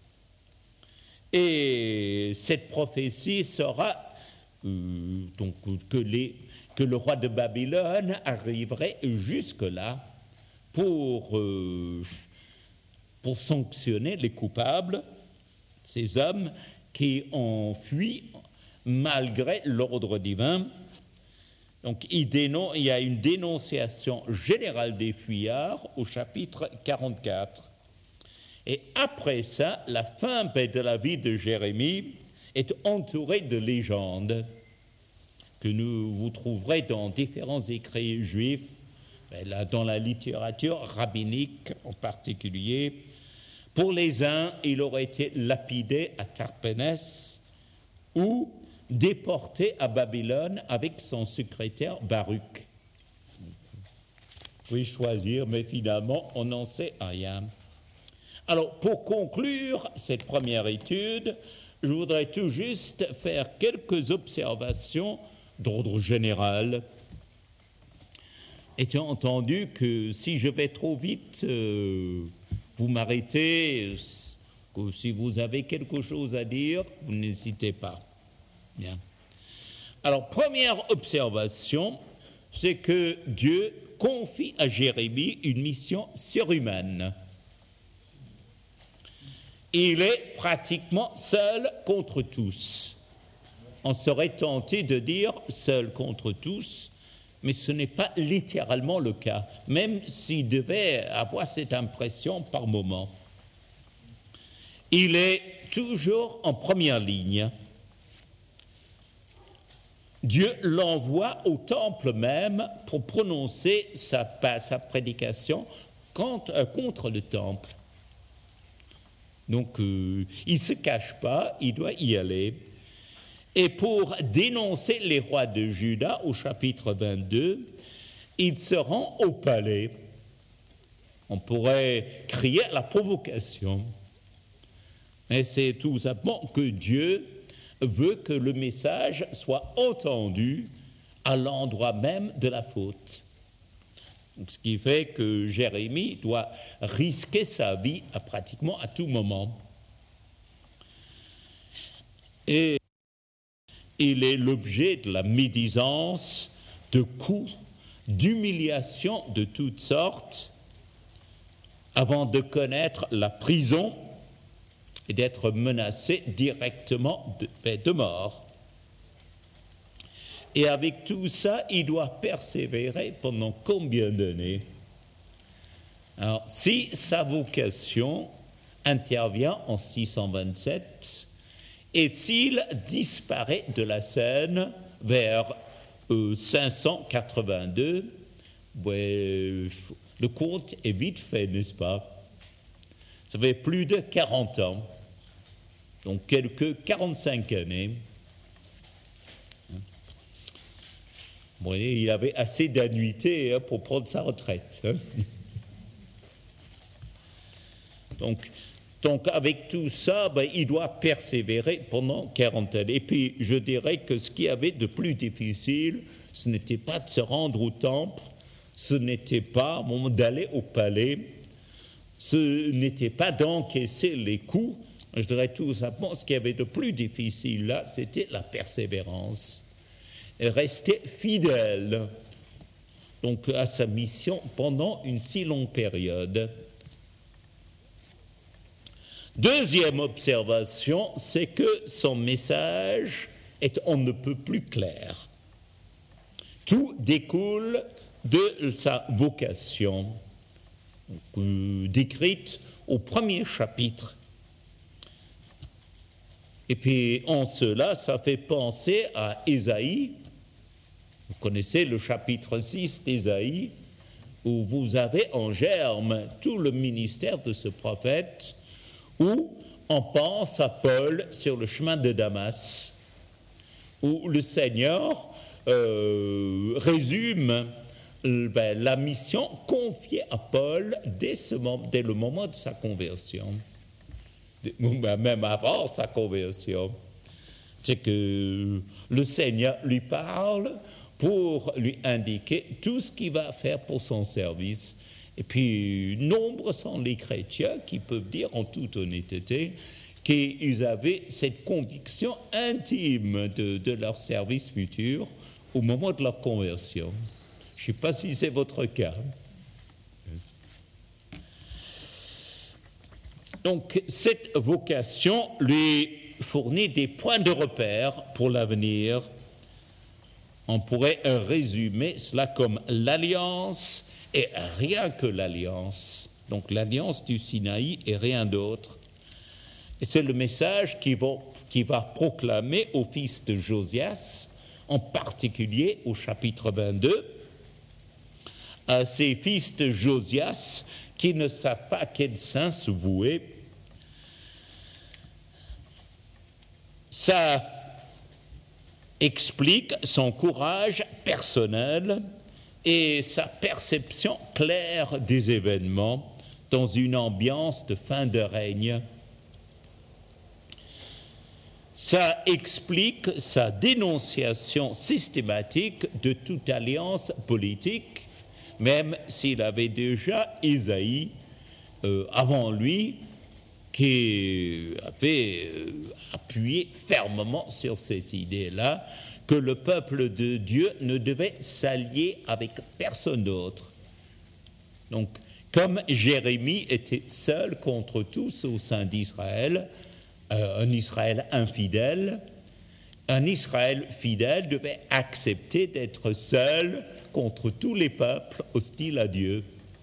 Et cette prophétie sera euh, donc, que, les, que le roi de Babylone arriverait jusque-là pour, euh, pour sanctionner les coupables, ces hommes qui ont fui malgré l'ordre divin. Donc il, dénon- il y a une dénonciation générale des fuyards au chapitre quarante-quatre. Et après ça, la fin de la vie de Jérémie est entourée de légendes que nous vous trouverez dans différents écrits juifs, dans la littérature rabbinique en particulier. Pour les uns, il aurait été lapidé à Tahpanès ou déporté à Babylone avec son secrétaire Baruch. Vous pouvez choisir, mais finalement, on n'en sait rien. Alors, pour conclure cette première étude, je voudrais tout juste faire quelques observations d'ordre général. Étant entendu que si je vais trop vite, euh, vous m'arrêtez, que si vous avez quelque chose à dire, vous n'hésitez pas. Bien. Alors, première observation, c'est que Dieu confie à Jérémie une mission surhumaine. Il est pratiquement seul contre tous. On serait tenté de dire seul contre tous, mais ce n'est pas littéralement le cas, même s'il devait avoir cette impression par moment. Il est toujours en première ligne. Dieu l'envoie au temple même pour prononcer sa, sa prédication contre, euh, contre le temple. Donc, euh, il ne se cache pas, il doit y aller. Et pour dénoncer les rois de Juda, au chapitre vingt-deux, il se rend au palais. On pourrait crier à la provocation. Mais c'est tout simplement que Dieu veut que le message soit entendu à l'endroit même de la faute. Donc, ce qui fait que Jérémie doit risquer sa vie à pratiquement à tout moment. Et il est l'objet de la médisance, de coups, d'humiliations de toutes sortes, avant de connaître la prison et d'être menacé directement de, de mort. Et avec tout ça, il doit persévérer pendant combien d'années? Alors, si sa vocation intervient en six cent vingt-sept, et s'il disparaît de la scène vers euh, cinq cent quatre-vingt-deux, ouais, le compte est vite fait, n'est-ce pas? Ça fait plus de quarante ans, donc quelques quarante-cinq années. Bon, il avait assez d'annuités hein, pour prendre sa retraite. Hein. Donc, donc, avec tout ça, ben, il doit persévérer pendant quarante années. Et puis, je dirais que ce qu'il y avait de plus difficile, ce n'était pas de se rendre au temple, ce n'était pas bon, d'aller au palais, ce n'était pas d'encaisser les coups. Je dirais tout simplement, ce qu'il y avait de plus difficile là, c'était la persévérance. Et rester fidèle donc, à sa mission pendant une si longue période. Deuxième observation, c'est que son message est on ne peut plus clair. Tout découle de sa vocation, donc, euh, décrite au premier chapitre. Et puis en cela, ça fait penser à Ésaïe. Vous connaissez le chapitre six d'Ésaïe, où vous avez en germe tout le ministère de ce prophète, où on pense à Paul sur le chemin de Damas, où le Seigneur euh, résume euh, ben, la mission confiée à Paul dès, ce moment, dès le moment de sa conversion, même avant sa conversion. C'est que le Seigneur lui parle pour lui indiquer tout ce qu'il va faire pour son service. Et puis, nombreux sont les chrétiens qui peuvent dire en toute honnêteté qu'ils avaient cette conviction intime de, de leur service futur au moment de leur conversion. Je ne sais pas si c'est votre cas. Donc, cette vocation lui fournit des points de repère pour l'avenir. On pourrait résumer cela comme l'alliance et rien que l'alliance. Donc l'alliance du Sinaï et rien d'autre. Et c'est le message qui va, qui va proclamer au fils de Josias, en particulier au chapitre vingt-deux, à ces fils de Josias qui ne savent pas à quel saint se vouer. Ça explique son courage personnel et sa perception claire des événements dans une ambiance de fin de règne. Ça explique sa dénonciation systématique de toute alliance politique, même s'il avait déjà Ésaïe euh, avant lui, qui avait euh, appuyé fermement sur ces idées-là, que le peuple de Dieu ne devait s'allier avec personne d'autre. Donc, comme Jérémie était seul contre tous au sein d'Israël, euh, un Israël infidèle, un Israël fidèle devait accepter d'être seul contre tous les peuples hostiles à Dieu.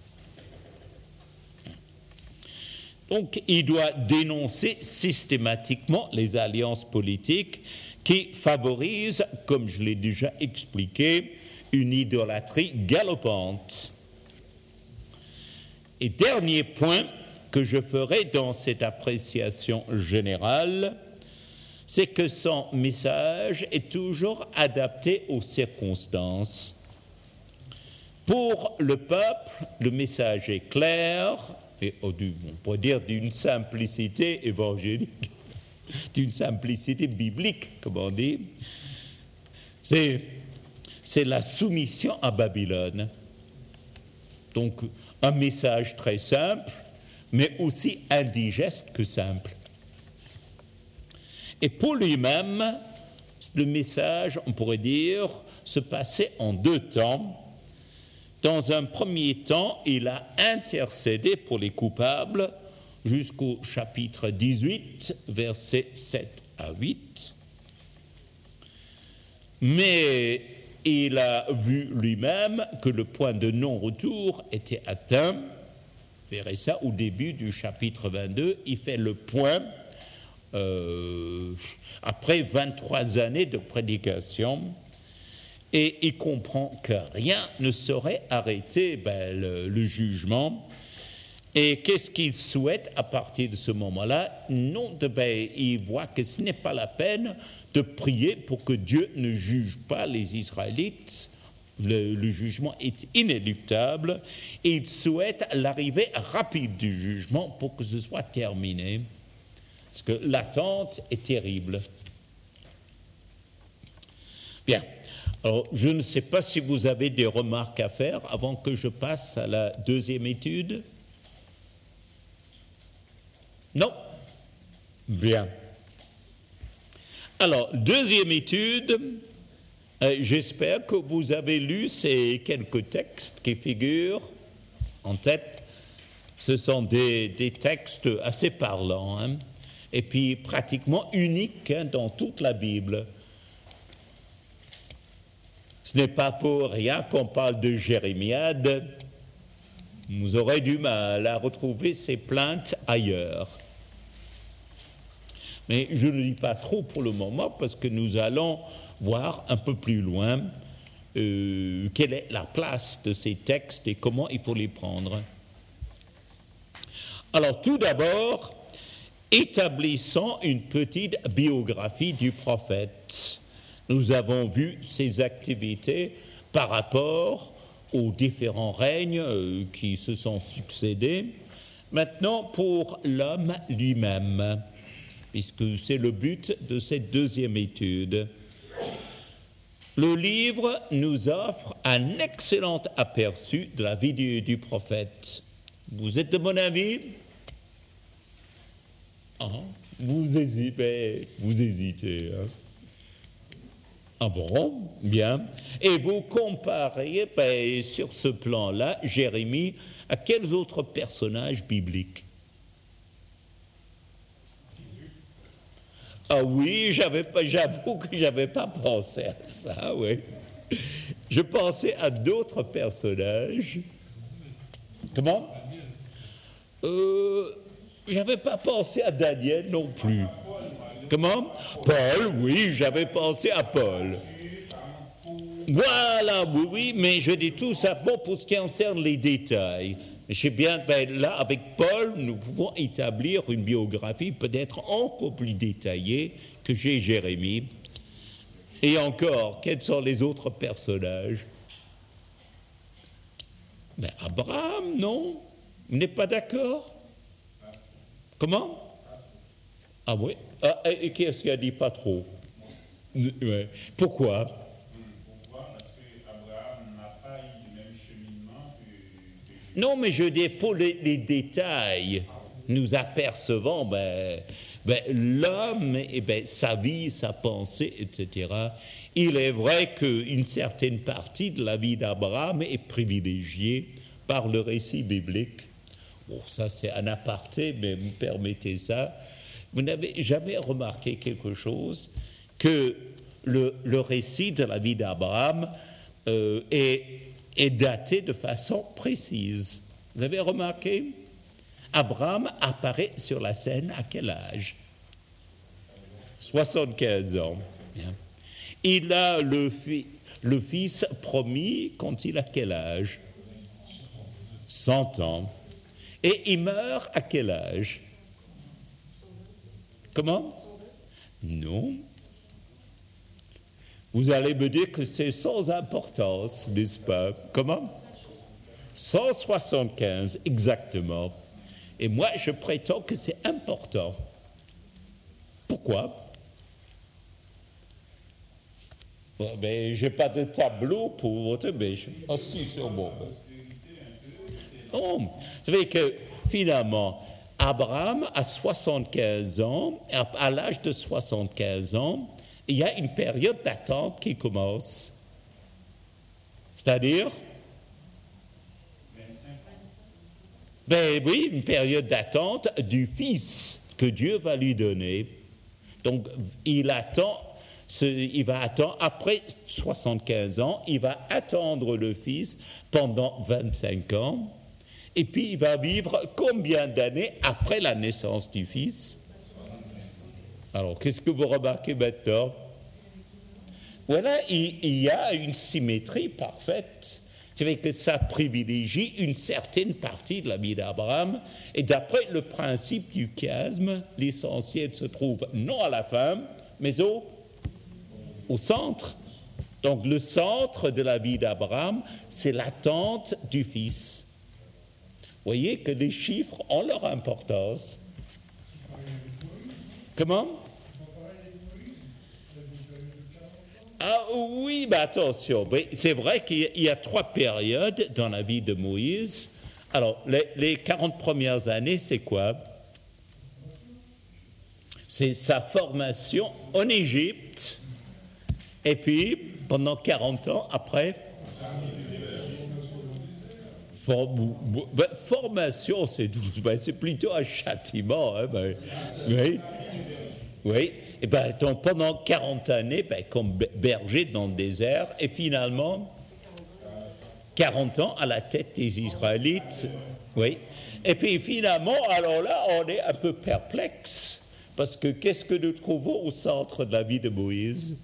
Donc, il doit dénoncer systématiquement les alliances politiques qui favorisent, comme je l'ai déjà expliqué, une idolâtrie galopante. Et dernier point que je ferai dans cette appréciation générale, c'est que son message est toujours adapté aux circonstances. Pour le peuple, le message est clair, et on pourrait dire d'une simplicité évangélique, d'une simplicité biblique, comme on dit. C'est, c'est la soumission à Babylone. Donc, un message très simple, mais aussi indigeste que simple. Et pour lui-même, le message, on pourrait dire, se passait en deux temps. Dans un premier temps, il a intercédé pour les coupables jusqu'au chapitre dix-huit, versets sept à huit. Mais il a vu lui-même que le point de non-retour était atteint. Vous verrez ça au début du chapitre vingt-deux. Il fait le point euh, après vingt-trois années de prédication et il comprend que rien ne saurait arrêter ben, le, le jugement. Et qu'est-ce qu'il souhaite à partir de ce moment-là? Non, de, ben, il voit que ce n'est pas la peine de prier pour que Dieu ne juge pas les Israélites. Le, le jugement est inéluctable et il souhaite l'arrivée rapide du jugement pour que ce soit terminé. Parce que l'attente est terrible. Bien. Alors, je ne sais pas si vous avez des remarques à faire avant que je passe à la deuxième étude. Non? Bien. Alors, deuxième étude, euh, j'espère que vous avez lu ces quelques textes qui figurent en tête. Ce sont des, des textes assez parlants, hein, et puis pratiquement uniques hein, dans toute la Bible. Ce n'est pas pour rien qu'on parle de Jérémiade. Vous aurez du mal à retrouver ces plaintes ailleurs. Mais je ne dis pas trop pour le moment parce que nous allons voir un peu plus loin euh, quelle est la place de ces textes et comment il faut les prendre. Alors tout d'abord, établissons une petite biographie du prophète. Nous avons vu ses activités par rapport aux différents règnes euh, qui se sont succédés. Maintenant, pour l'homme lui-même, puisque c'est le but de cette deuxième étude. Le livre nous offre un excellent aperçu de la vie du, du prophète. Vous êtes de mon avis? Ah, vous hésitez, vous hésitez. Hein? Ah bon, bien. Et vous comparez ben, sur ce plan-là, Jérémie, à quels autres personnages bibliques? Ah oui, j'avais pas, j'avoue que je n'avais pas pensé à ça, oui. Je pensais à d'autres personnages. Comment? Euh, je n'avais pas pensé à Daniel non plus. Comment? Paul, oui, j'avais pensé à Paul. Voilà, oui, oui, mais je dis tout ça bon pour ce qui concerne les détails. Je sais bien, ben là, avec Paul, nous pouvons établir une biographie peut-être encore plus détaillée que chez Jérémie. Et encore, quels sont les autres personnages? Ben, Abraham, non? Vous n'êtes pas d'accord? Comment? Ah oui? Ah, et qui est-ce qui a dit pas trop? Ouais. Pourquoi? Non, mais je dis pour les, les détails, nous apercevons ben, ben, l'homme, eh ben, sa vie, sa pensée, et cetera. Il est vrai qu'une certaine partie de la vie d'Abraham est privilégiée par le récit biblique. Bon, ça c'est un aparté, mais vous permettez ça. Vous n'avez jamais remarqué quelque chose que le, le récit de la vie d'Abraham euh, est est daté de façon précise. Vous avez remarqué? Abraham apparaît sur la scène à quel âge? soixante-quinze ans. Il a le, fi- le fils promis quand il a quel âge? cent ans. Et il meurt à quel âge? Comment? Non. Vous allez me dire que c'est sans importance, n'est-ce pas? Comment? cent soixante-quinze, exactement. Et moi, je prétends que c'est important. Pourquoi? Bon, ben, je n'ai pas de tableau pour votre... Mais je... Oh, si, c'est bon. Oh, vous savez que, finalement, Abraham a soixante-quinze ans, à l'âge de soixante-quinze ans, il y a une période d'attente qui commence. C'est-à-dire Ben oui, une période d'attente du fils que Dieu va lui donner. Donc, il attend, ce, il va attendre, après soixante-quinze ans, il va attendre le fils pendant vingt-cinq ans. Et puis, il va vivre combien d'années après la naissance du fils? Alors, qu'est-ce que vous remarquez maintenant? Voilà, il, il y a une symétrie parfaite. C'est-à-dire que ça privilégie une certaine partie de la vie d'Abraham. Et d'après le principe du chiasme, l'essentiel se trouve non à la fin, mais au, au centre. Donc, le centre de la vie d'Abraham, c'est l'attente du fils. Vous voyez que les chiffres ont leur importance. Comment? Ah oui, mais attention, c'est vrai qu'il y a trois périodes dans la vie de Moïse. Alors, les, les quarante premières années, c'est quoi? C'est sa formation en Égypte. Et puis, pendant quarante ans, après, form, ben, formation, c'est, ben, c'est plutôt un châtiment. Hein, ben, oui, oui. Et ben, donc, pendant quarante années, ben, comme berger dans le désert, et finalement, quarante ans à la tête des Israélites. Oui. Et puis finalement, alors là, on est un peu perplexe, parce que qu'est-ce que nous trouvons au centre de la vie de Moïse?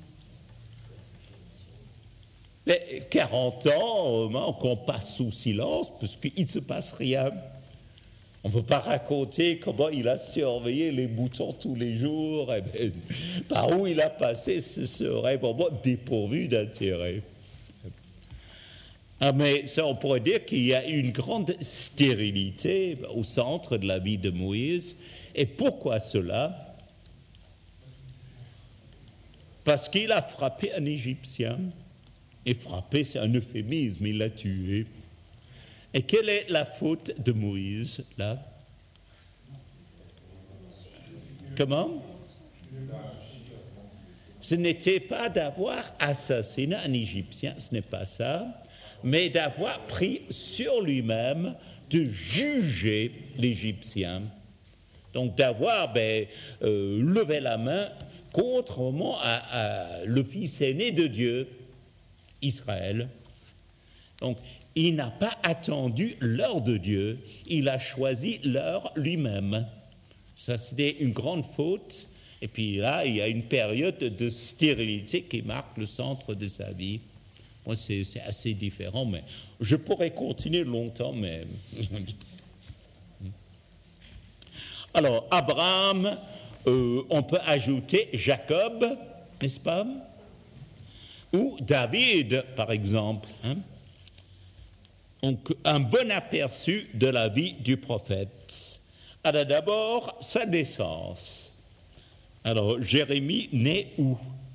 Mais quarante ans qu'on passe sous silence, parce qu'il ne se passe rien. On ne peut pas raconter comment il a surveillé les boutons tous les jours. Et bien, par où il a passé, ce serait vraiment dépourvu d'intérêt. Ah, mais ça, on pourrait dire qu'il y a une grande stérilité au centre de la vie de Moïse. Et pourquoi cela? Parce qu'il a frappé un Égyptien. Et frappé, c'est un euphémisme, il l'a tué. Et quelle est la faute de Moïse, là? Comment? Ce n'était pas d'avoir assassiné un Égyptien, ce n'est pas ça, mais d'avoir pris sur lui-même de juger l'Égyptien. Donc d'avoir ben, euh, levé la main contrairement à, à le fils aîné de Dieu, Israël. Donc, il n'a pas attendu l'heure de Dieu, il a choisi l'heure lui-même. Ça, c'était une grande faute. Et puis là, il y a une période de stérilité qui marque le centre de sa vie. Moi, c'est, c'est assez différent, mais je pourrais continuer longtemps, mais... Alors, Abraham, euh, on peut ajouter Jacob, n'est-ce pas? Ou David, par exemple. Hein? Donc, un bon aperçu de la vie du prophète. Alors, d'abord, sa naissance. Alors, Jérémie naît où?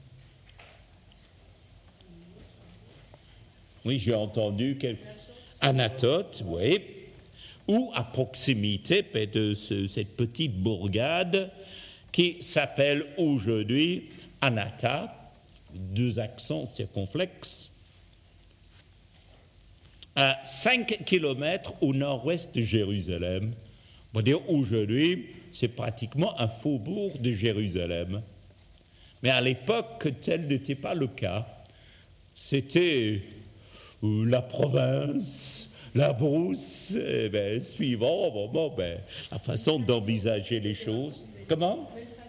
Oui, j'ai entendu quelque... Anatote, oui. Ou à proximité de ce, cette petite bourgade qui s'appelle aujourd'hui Anatha, deux accents circonflexes, à cinq kilomètres au nord-ouest de Jérusalem. On va dire aujourd'hui, c'est pratiquement un faubourg de Jérusalem. Mais à l'époque, tel n'était pas le cas. C'était euh, la province, la brousse, eh ben, suivant bon, bon, ben, la façon d'envisager les choses. Comment?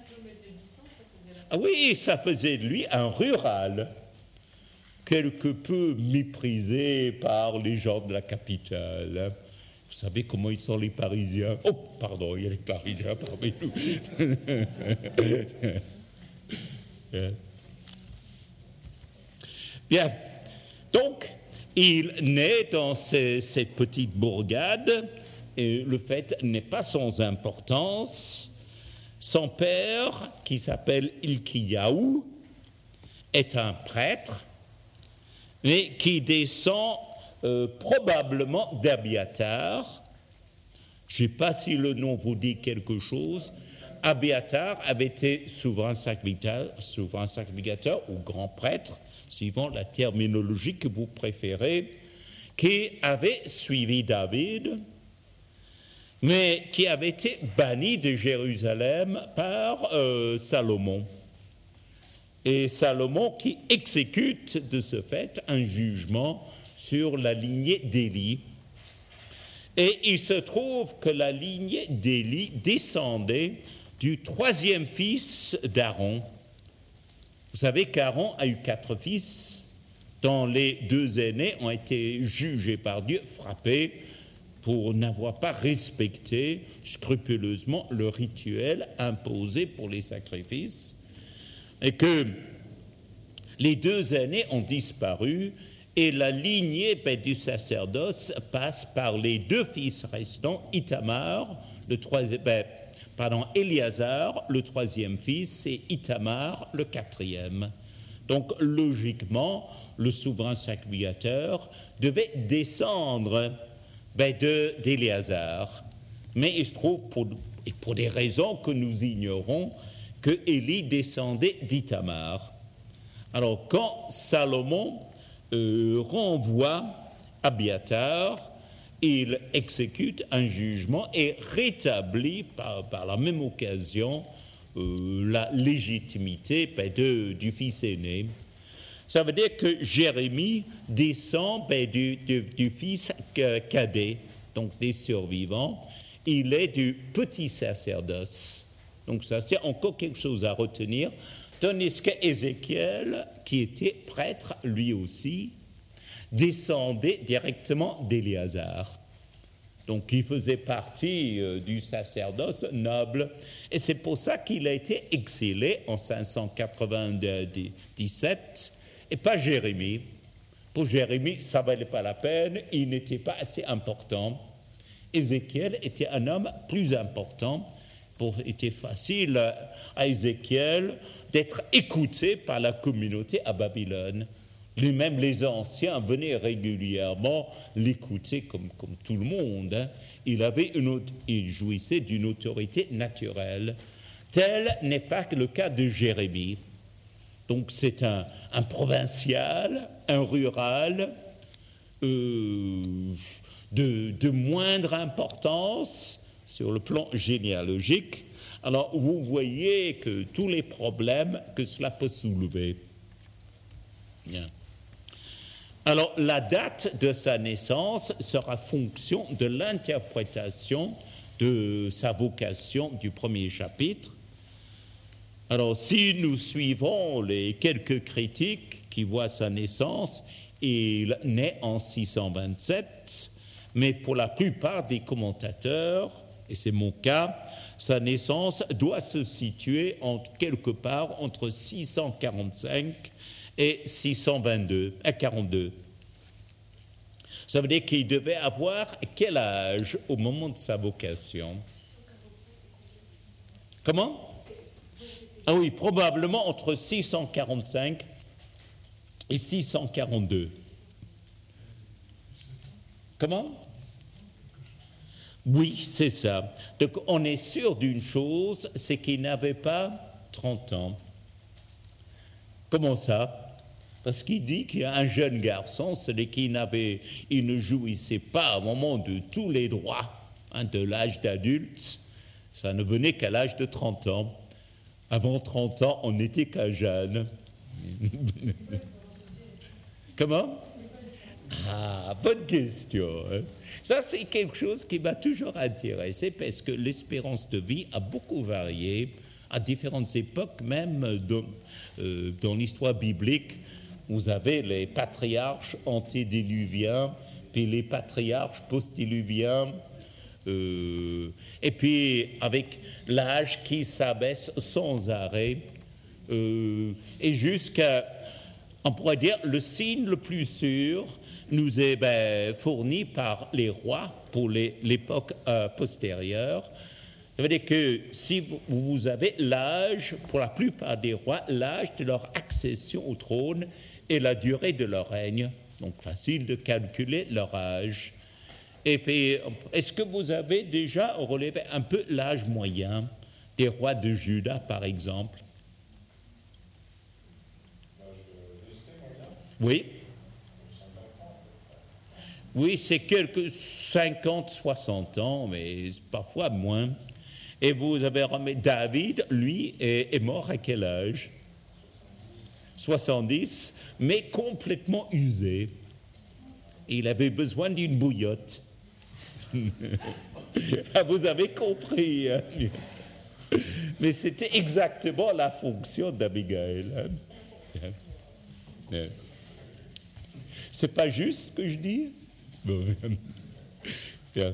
Ah oui, ça faisait de lui un rural, quelque peu méprisé par les gens de la capitale. Vous savez comment ils sont les Parisiens? Oh, pardon, il y a les Parisiens parmi nous. Bien, donc, il naît dans ce, cette petite bourgade, et le fait n'est pas sans importance. Son père, qui s'appelle Ilkiyahu, est un prêtre, mais qui descend euh, probablement d'Abiatar. Je ne sais pas si le nom vous dit quelque chose. Abiatar avait été souverain sacrificateur, souverain sacrificateur ou grand prêtre, suivant la terminologie que vous préférez, qui avait suivi David mais qui avait été banni de Jérusalem par euh, Salomon. Et Salomon qui exécute de ce fait un jugement sur la lignée d'Élie. Et il se trouve que la lignée d'Élie descendait du troisième fils d'Aaron. Vous savez qu'Aaron a eu quatre fils, dont les deux aînés ont été jugés par Dieu, frappés, pour n'avoir pas respecté scrupuleusement le rituel imposé pour les sacrifices. Et que les deux aînés ont disparu et la lignée ben, du sacerdoce passe par les deux fils restants, Ithamar, le troisième, ben, pardon, Éléazar, le troisième fils, et Ithamar, le quatrième. Donc, logiquement, le souverain sacrificateur devait descendre ben, de, d'Éléazar. Mais il se trouve, pour, et pour des raisons que nous ignorons, que Élie descendait d'Ithamar. Alors, quand Salomon euh, renvoie Abiathar, il exécute un jugement et rétablit par, par la même occasion euh, la légitimité ben, de, du fils aîné. Ça veut dire que Jérémie descend ben, du, du, du fils cadet, donc des survivants. Il est du petit sacerdoce. Donc ça, c'est encore quelque chose à retenir. Tandis qu'Ézéchiel, qui était prêtre lui aussi, descendait directement d'Éléazar. Donc il faisait partie euh, du sacerdoce noble. Et c'est pour ça qu'il a été exilé en cinq cent quatre-vingt-dix-sept, et pas Jérémie. Pour Jérémie, ça ne valait pas la peine, il n'était pas assez important. Ézéchiel était un homme plus important. Pour, était facile à Ézéchiel d'être écouté par la communauté à Babylone. Lui-même, les anciens venaient régulièrement l'écouter comme, comme tout le monde. Hein. Il, avait une, il jouissait d'une autorité naturelle. Tel n'est pas le cas de Jérémie. Donc c'est un, un provincial, un rural, euh, de, de moindre importance, sur le plan généalogique. Alors, vous voyez que tous les problèmes que cela peut soulever. Bien. Alors, la date de sa naissance sera fonction de l'interprétation de sa vocation du premier chapitre. Alors, si nous suivons les quelques critiques qui voient sa naissance, il naît en six cent vingt-sept, mais pour la plupart des commentateurs, et c'est mon cas, sa naissance doit se situer entre, quelque part entre six cent quarante-cinq et six cent vingt-deux, à quarante-deux. Ça veut dire qu'il devait avoir quel âge au moment de sa vocation? Comment? Ah oui, probablement entre six cent quarante-cinq et six cent quarante-deux. Comment? Oui, c'est ça. Donc on est sûr d'une chose, c'est qu'il n'avait pas trente ans. Comment ça? Parce qu'il dit qu'il y a un jeune garçon, celui qui n'avait, il ne jouissait pas au moment de tous les droits hein, de l'âge d'adulte, ça ne venait qu'à l'âge de trente ans. Avant trente ans, on n'était qu'un jeune. Comment? Ah, bonne question. Hein. Ça, c'est quelque chose qui m'a toujours intéressé parce que l'espérance de vie a beaucoup varié à différentes époques, même dans, euh, dans l'histoire biblique. Vous avez les patriarches antédiluviens, puis les patriarches postdiluviens, euh, et puis avec l'âge qui s'abaisse sans arrêt, euh, et jusqu'à, on pourrait dire, le signe le plus sûr nous est ben, fourni par les rois pour les, l'époque euh, postérieure. Ça veut dire que si vous, vous avez l'âge, pour la plupart des rois, l'âge de leur accession au trône et la durée de leur règne, donc facile de calculer leur âge. Et puis, est-ce que vous avez déjà relevé un peu l'âge moyen des rois de Juda, par exemple? Oui. Oui, c'est quelques cinquante, soixante ans, mais parfois moins. Et vous avez remis David, lui, est, est mort à quel âge? soixante-dix, mais complètement usé. Il avait besoin d'une bouillotte. Vous avez compris. Hein? Mais c'était exactement la fonction d'Abigail. Hein? C'est pas juste ce que je dis? Bon. Bien.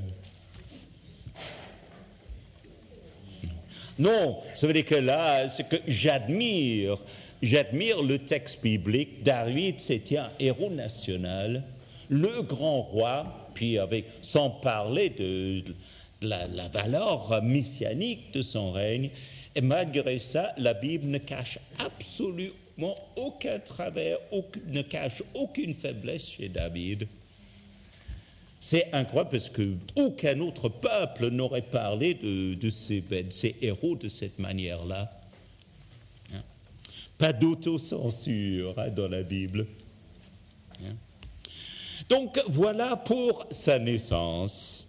Non, ça veut dire que là, ce que j'admire, j'admire le texte biblique. David, c'était un héros national, le grand roi, puis avec, sans parler de la, la valeur messianique de son règne. Et malgré ça, la Bible ne cache absolument aucun travers, aucun, ne cache aucune faiblesse chez David. C'est incroyable parce qu'aucun autre peuple n'aurait parlé de, de, ces, de ces héros de cette manière-là. Hein? Pas d'autocensure hein, dans la Bible. Hein? Donc voilà pour sa naissance.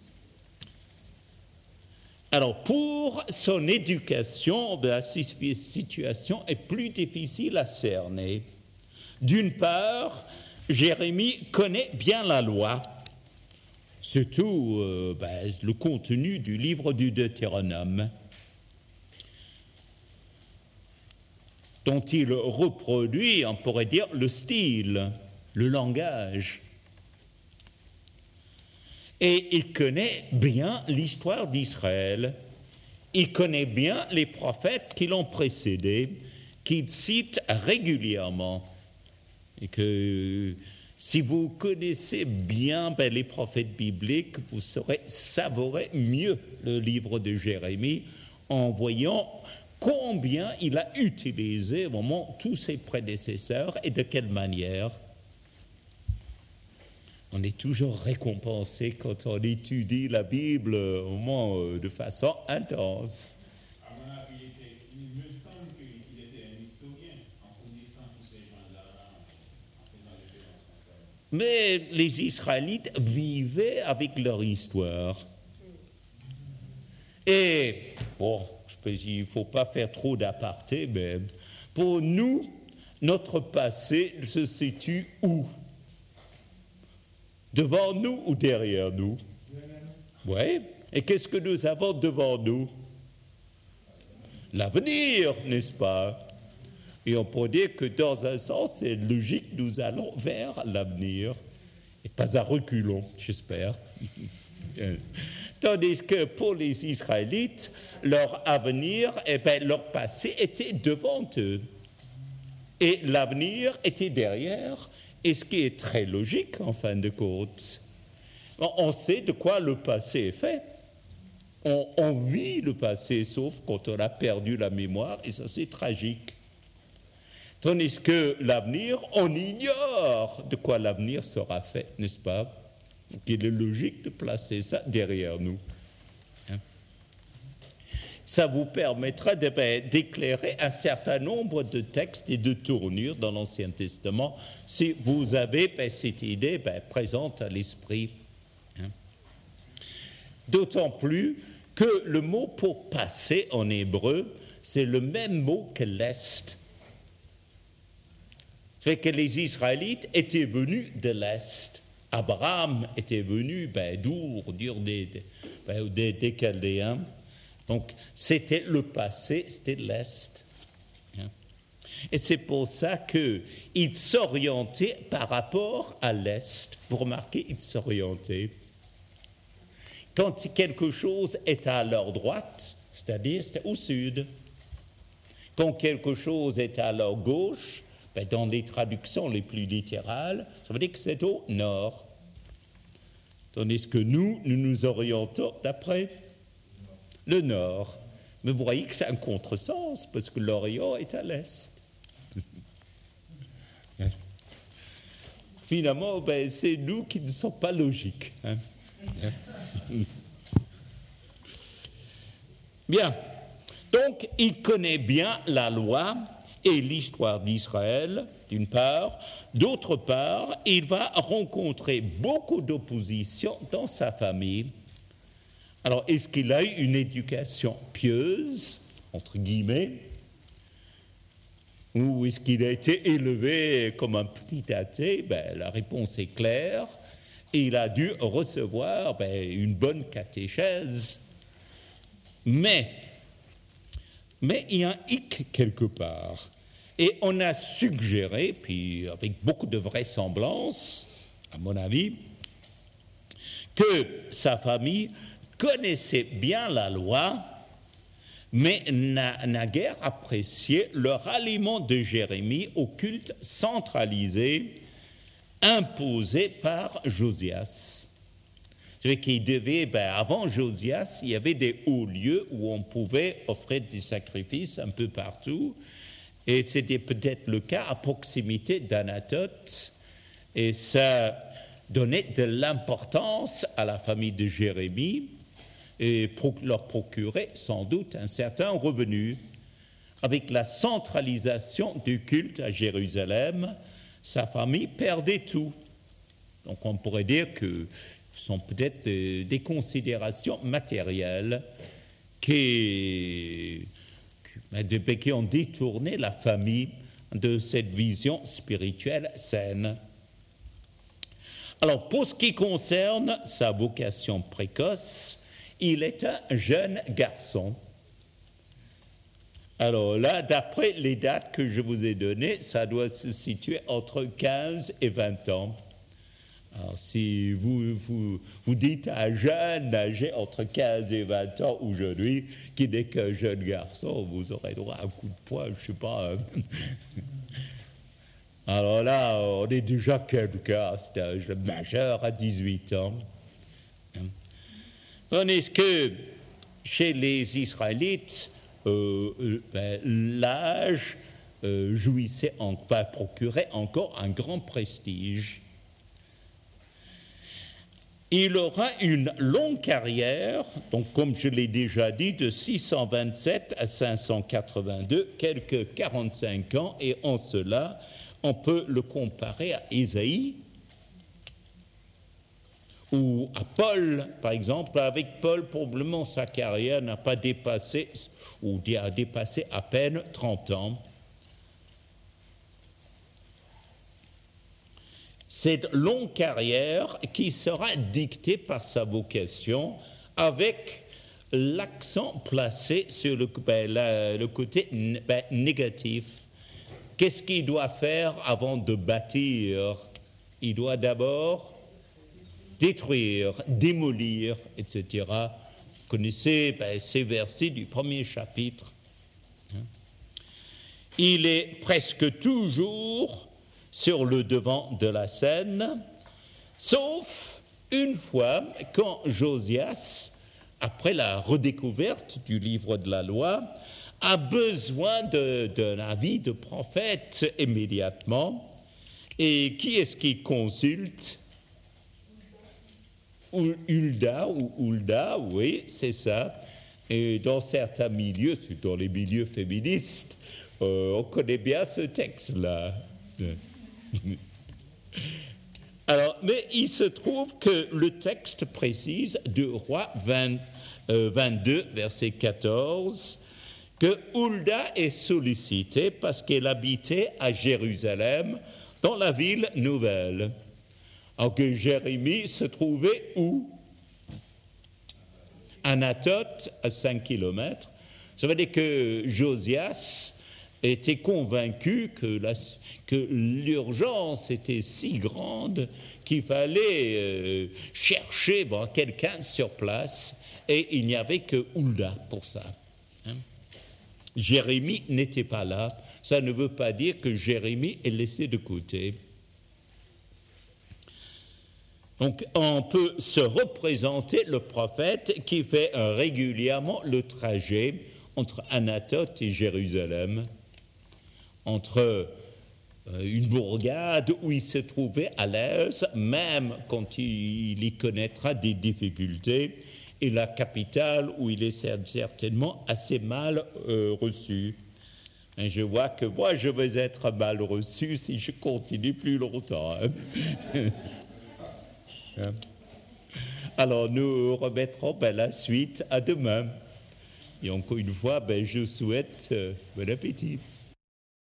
Alors pour son éducation, la situation est plus difficile à cerner. D'une part, Jérémie connaît bien la loi. Surtout euh, ben, le contenu du livre du Deutéronome, dont il reproduit, on pourrait dire, le style, le langage. Et il connaît bien l'histoire d'Israël, il connaît bien les prophètes qui l'ont précédé, qu'il cite régulièrement, et que... Si vous connaissez bien ben, les prophètes bibliques, vous saurez savourer mieux le livre de Jérémie en voyant combien il a utilisé vraiment tous ses prédécesseurs et de quelle manière. On est toujours récompensé quand on étudie la Bible vraiment, de façon intense. Il me semble qu'il était un historien en connaissant tous ces gens-là. Mais les Israélites vivaient avec leur histoire. Et, bon, il ne faut pas faire trop d'aparté, mais pour nous, notre passé se situe où? Devant nous ou derrière nous? Oui. Et qu'est-ce que nous avons devant nous? L'avenir, n'est-ce pas? Et on peut dire que dans un sens, c'est logique, nous allons vers l'avenir, et pas à reculons, j'espère. Tandis que pour les Israélites, leur avenir, eh bien, leur passé était devant eux, et l'avenir était derrière, et ce qui est très logique en fin de compte. On sait de quoi le passé est fait. On, on vit le passé, sauf quand on a perdu la mémoire, et ça c'est tragique. Tandis que l'avenir, on ignore de quoi l'avenir sera fait, n'est-ce pas? Donc il est logique de placer ça derrière nous. Hein? Ça vous permettra de, ben, d'éclairer un certain nombre de textes et de tournures dans l'Ancien Testament, si vous avez ben, cette idée ben, présente à l'esprit. Hein? D'autant plus que le mot pour passer en hébreu, c'est le même mot que l'Est. Fait que les Israélites étaient venus de l'Est. Abraham était venu ben, d'Our, dire des, ben, des, des Chaldéens. Donc, c'était le passé, c'était l'Est. Et c'est pour ça qu'ils s'orientaient par rapport à l'Est. Vous remarquez, ils s'orientaient. Quand quelque chose est à leur droite, c'est-à-dire c'était au sud. Quand quelque chose est à leur gauche, ben dans les traductions les plus littérales, ça veut dire que c'est au nord. Tandis que nous, nous nous orientons d'après le nord. Mais vous voyez que c'est un contresens, parce que l'Orient est à l'est. Finalement, ben, c'est nous qui ne sommes pas logiques. Hein. Bien. Donc, il connaît bien la loi et l'histoire d'Israël, d'une part. D'autre part, il va rencontrer beaucoup d'opposition dans sa famille. Alors, est-ce qu'il a eu une éducation pieuse, entre guillemets, ou est-ce qu'il a été élevé comme un petit athée? Ben, la réponse est claire. Il a dû recevoir ben, une bonne catéchèse. Mais, mais il y a un hic quelque part. Et on a suggéré, puis avec beaucoup de vraisemblance, à mon avis, que sa famille connaissait bien la loi, mais n'a, n'a guère apprécié le ralliement de Jérémie au culte centralisé imposé par Josias. C'est qu'il devait, ben, avant Josias, il y avait des hauts lieux où on pouvait offrir des sacrifices un peu partout, et c'était peut-être le cas à proximité d'Anatote, et ça donnait de l'importance à la famille de Jérémie, et leur procurait sans doute un certain revenu. Avec la centralisation du culte à Jérusalem, sa famille perdait tout. Donc on pourrait dire que ce sont peut-être des, des considérations matérielles qui, qui, qui ont détourné la famille de cette vision spirituelle saine. Alors pour ce qui concerne sa vocation précoce, il est un jeune garçon. Alors là, d'après les dates que je vous ai données, ça doit se situer entre quinze et vingt ans. Alors si vous, vous, vous dites à un jeune âgé entre quinze et vingt ans aujourd'hui, qui n'est qu'un jeune garçon, vous aurez droit à un coup de poing, je ne sais pas. Alors là, on est déjà quelqu'un, c'est un jeune majeur à dix-huit ans. Tandis que chez les Israélites, euh, ben, l'âge euh, jouissait, en, ben, procurait encore un grand prestige. Il aura une longue carrière, donc comme je l'ai déjà dit, de six cent vingt-sept à cinq cent quatre-vingt-deux, quelques quarante-cinq ans, et en cela, on peut le comparer à Ésaïe, ou à Paul, par exemple. Avec Paul, probablement sa carrière n'a pas dépassé, ou a dépassé à peine trente ans. Cette longue carrière qui sera dictée par sa vocation avec l'accent placé sur le, ben, la, le côté ben, négatif. Qu'est-ce qu'il doit faire avant de bâtir? Il doit d'abord détruire, démolir, et cetera. Vous connaissez ben, ces versets du premier chapitre. Il est presque toujours sur le devant de la scène, sauf une fois quand Josias, après la redécouverte du livre de la loi, a besoin de, d'un avis de prophète immédiatement. Et qui est-ce qu'il consulte? Hulda, ou Hulda, oui, c'est ça. Et dans certains milieux, dans les milieux féministes, euh, on connaît bien ce texte-là. Alors, mais il se trouve que le texte précise de Rois vingt, euh, vingt-deux, verset quatorze, que Hulda est sollicitée parce qu'elle habitait à Jérusalem, dans la ville nouvelle. Alors que Jérémie se trouvait où? Anatote, à cinq kilomètres. Ça veut dire que Josias était convaincu que, la, que l'urgence était si grande qu'il fallait euh, chercher bon, quelqu'un sur place, et il n'y avait que Hulda pour ça. Hein? Jérémie n'était pas là. Ça ne veut pas dire que Jérémie est laissé de côté. Donc, on peut se représenter le prophète qui fait euh, régulièrement le trajet entre Anatote et Jérusalem, entre euh, une bourgade où il se trouvait à l'aise, même quand il, il y connaîtra des difficultés, et la capitale où il est certainement assez mal euh, reçu. Et je vois que moi, je vais être mal reçu si je continue plus longtemps. Hein. Alors, nous remettrons ben, la suite à demain. Et encore une fois, ben, je souhaite euh, bon appétit.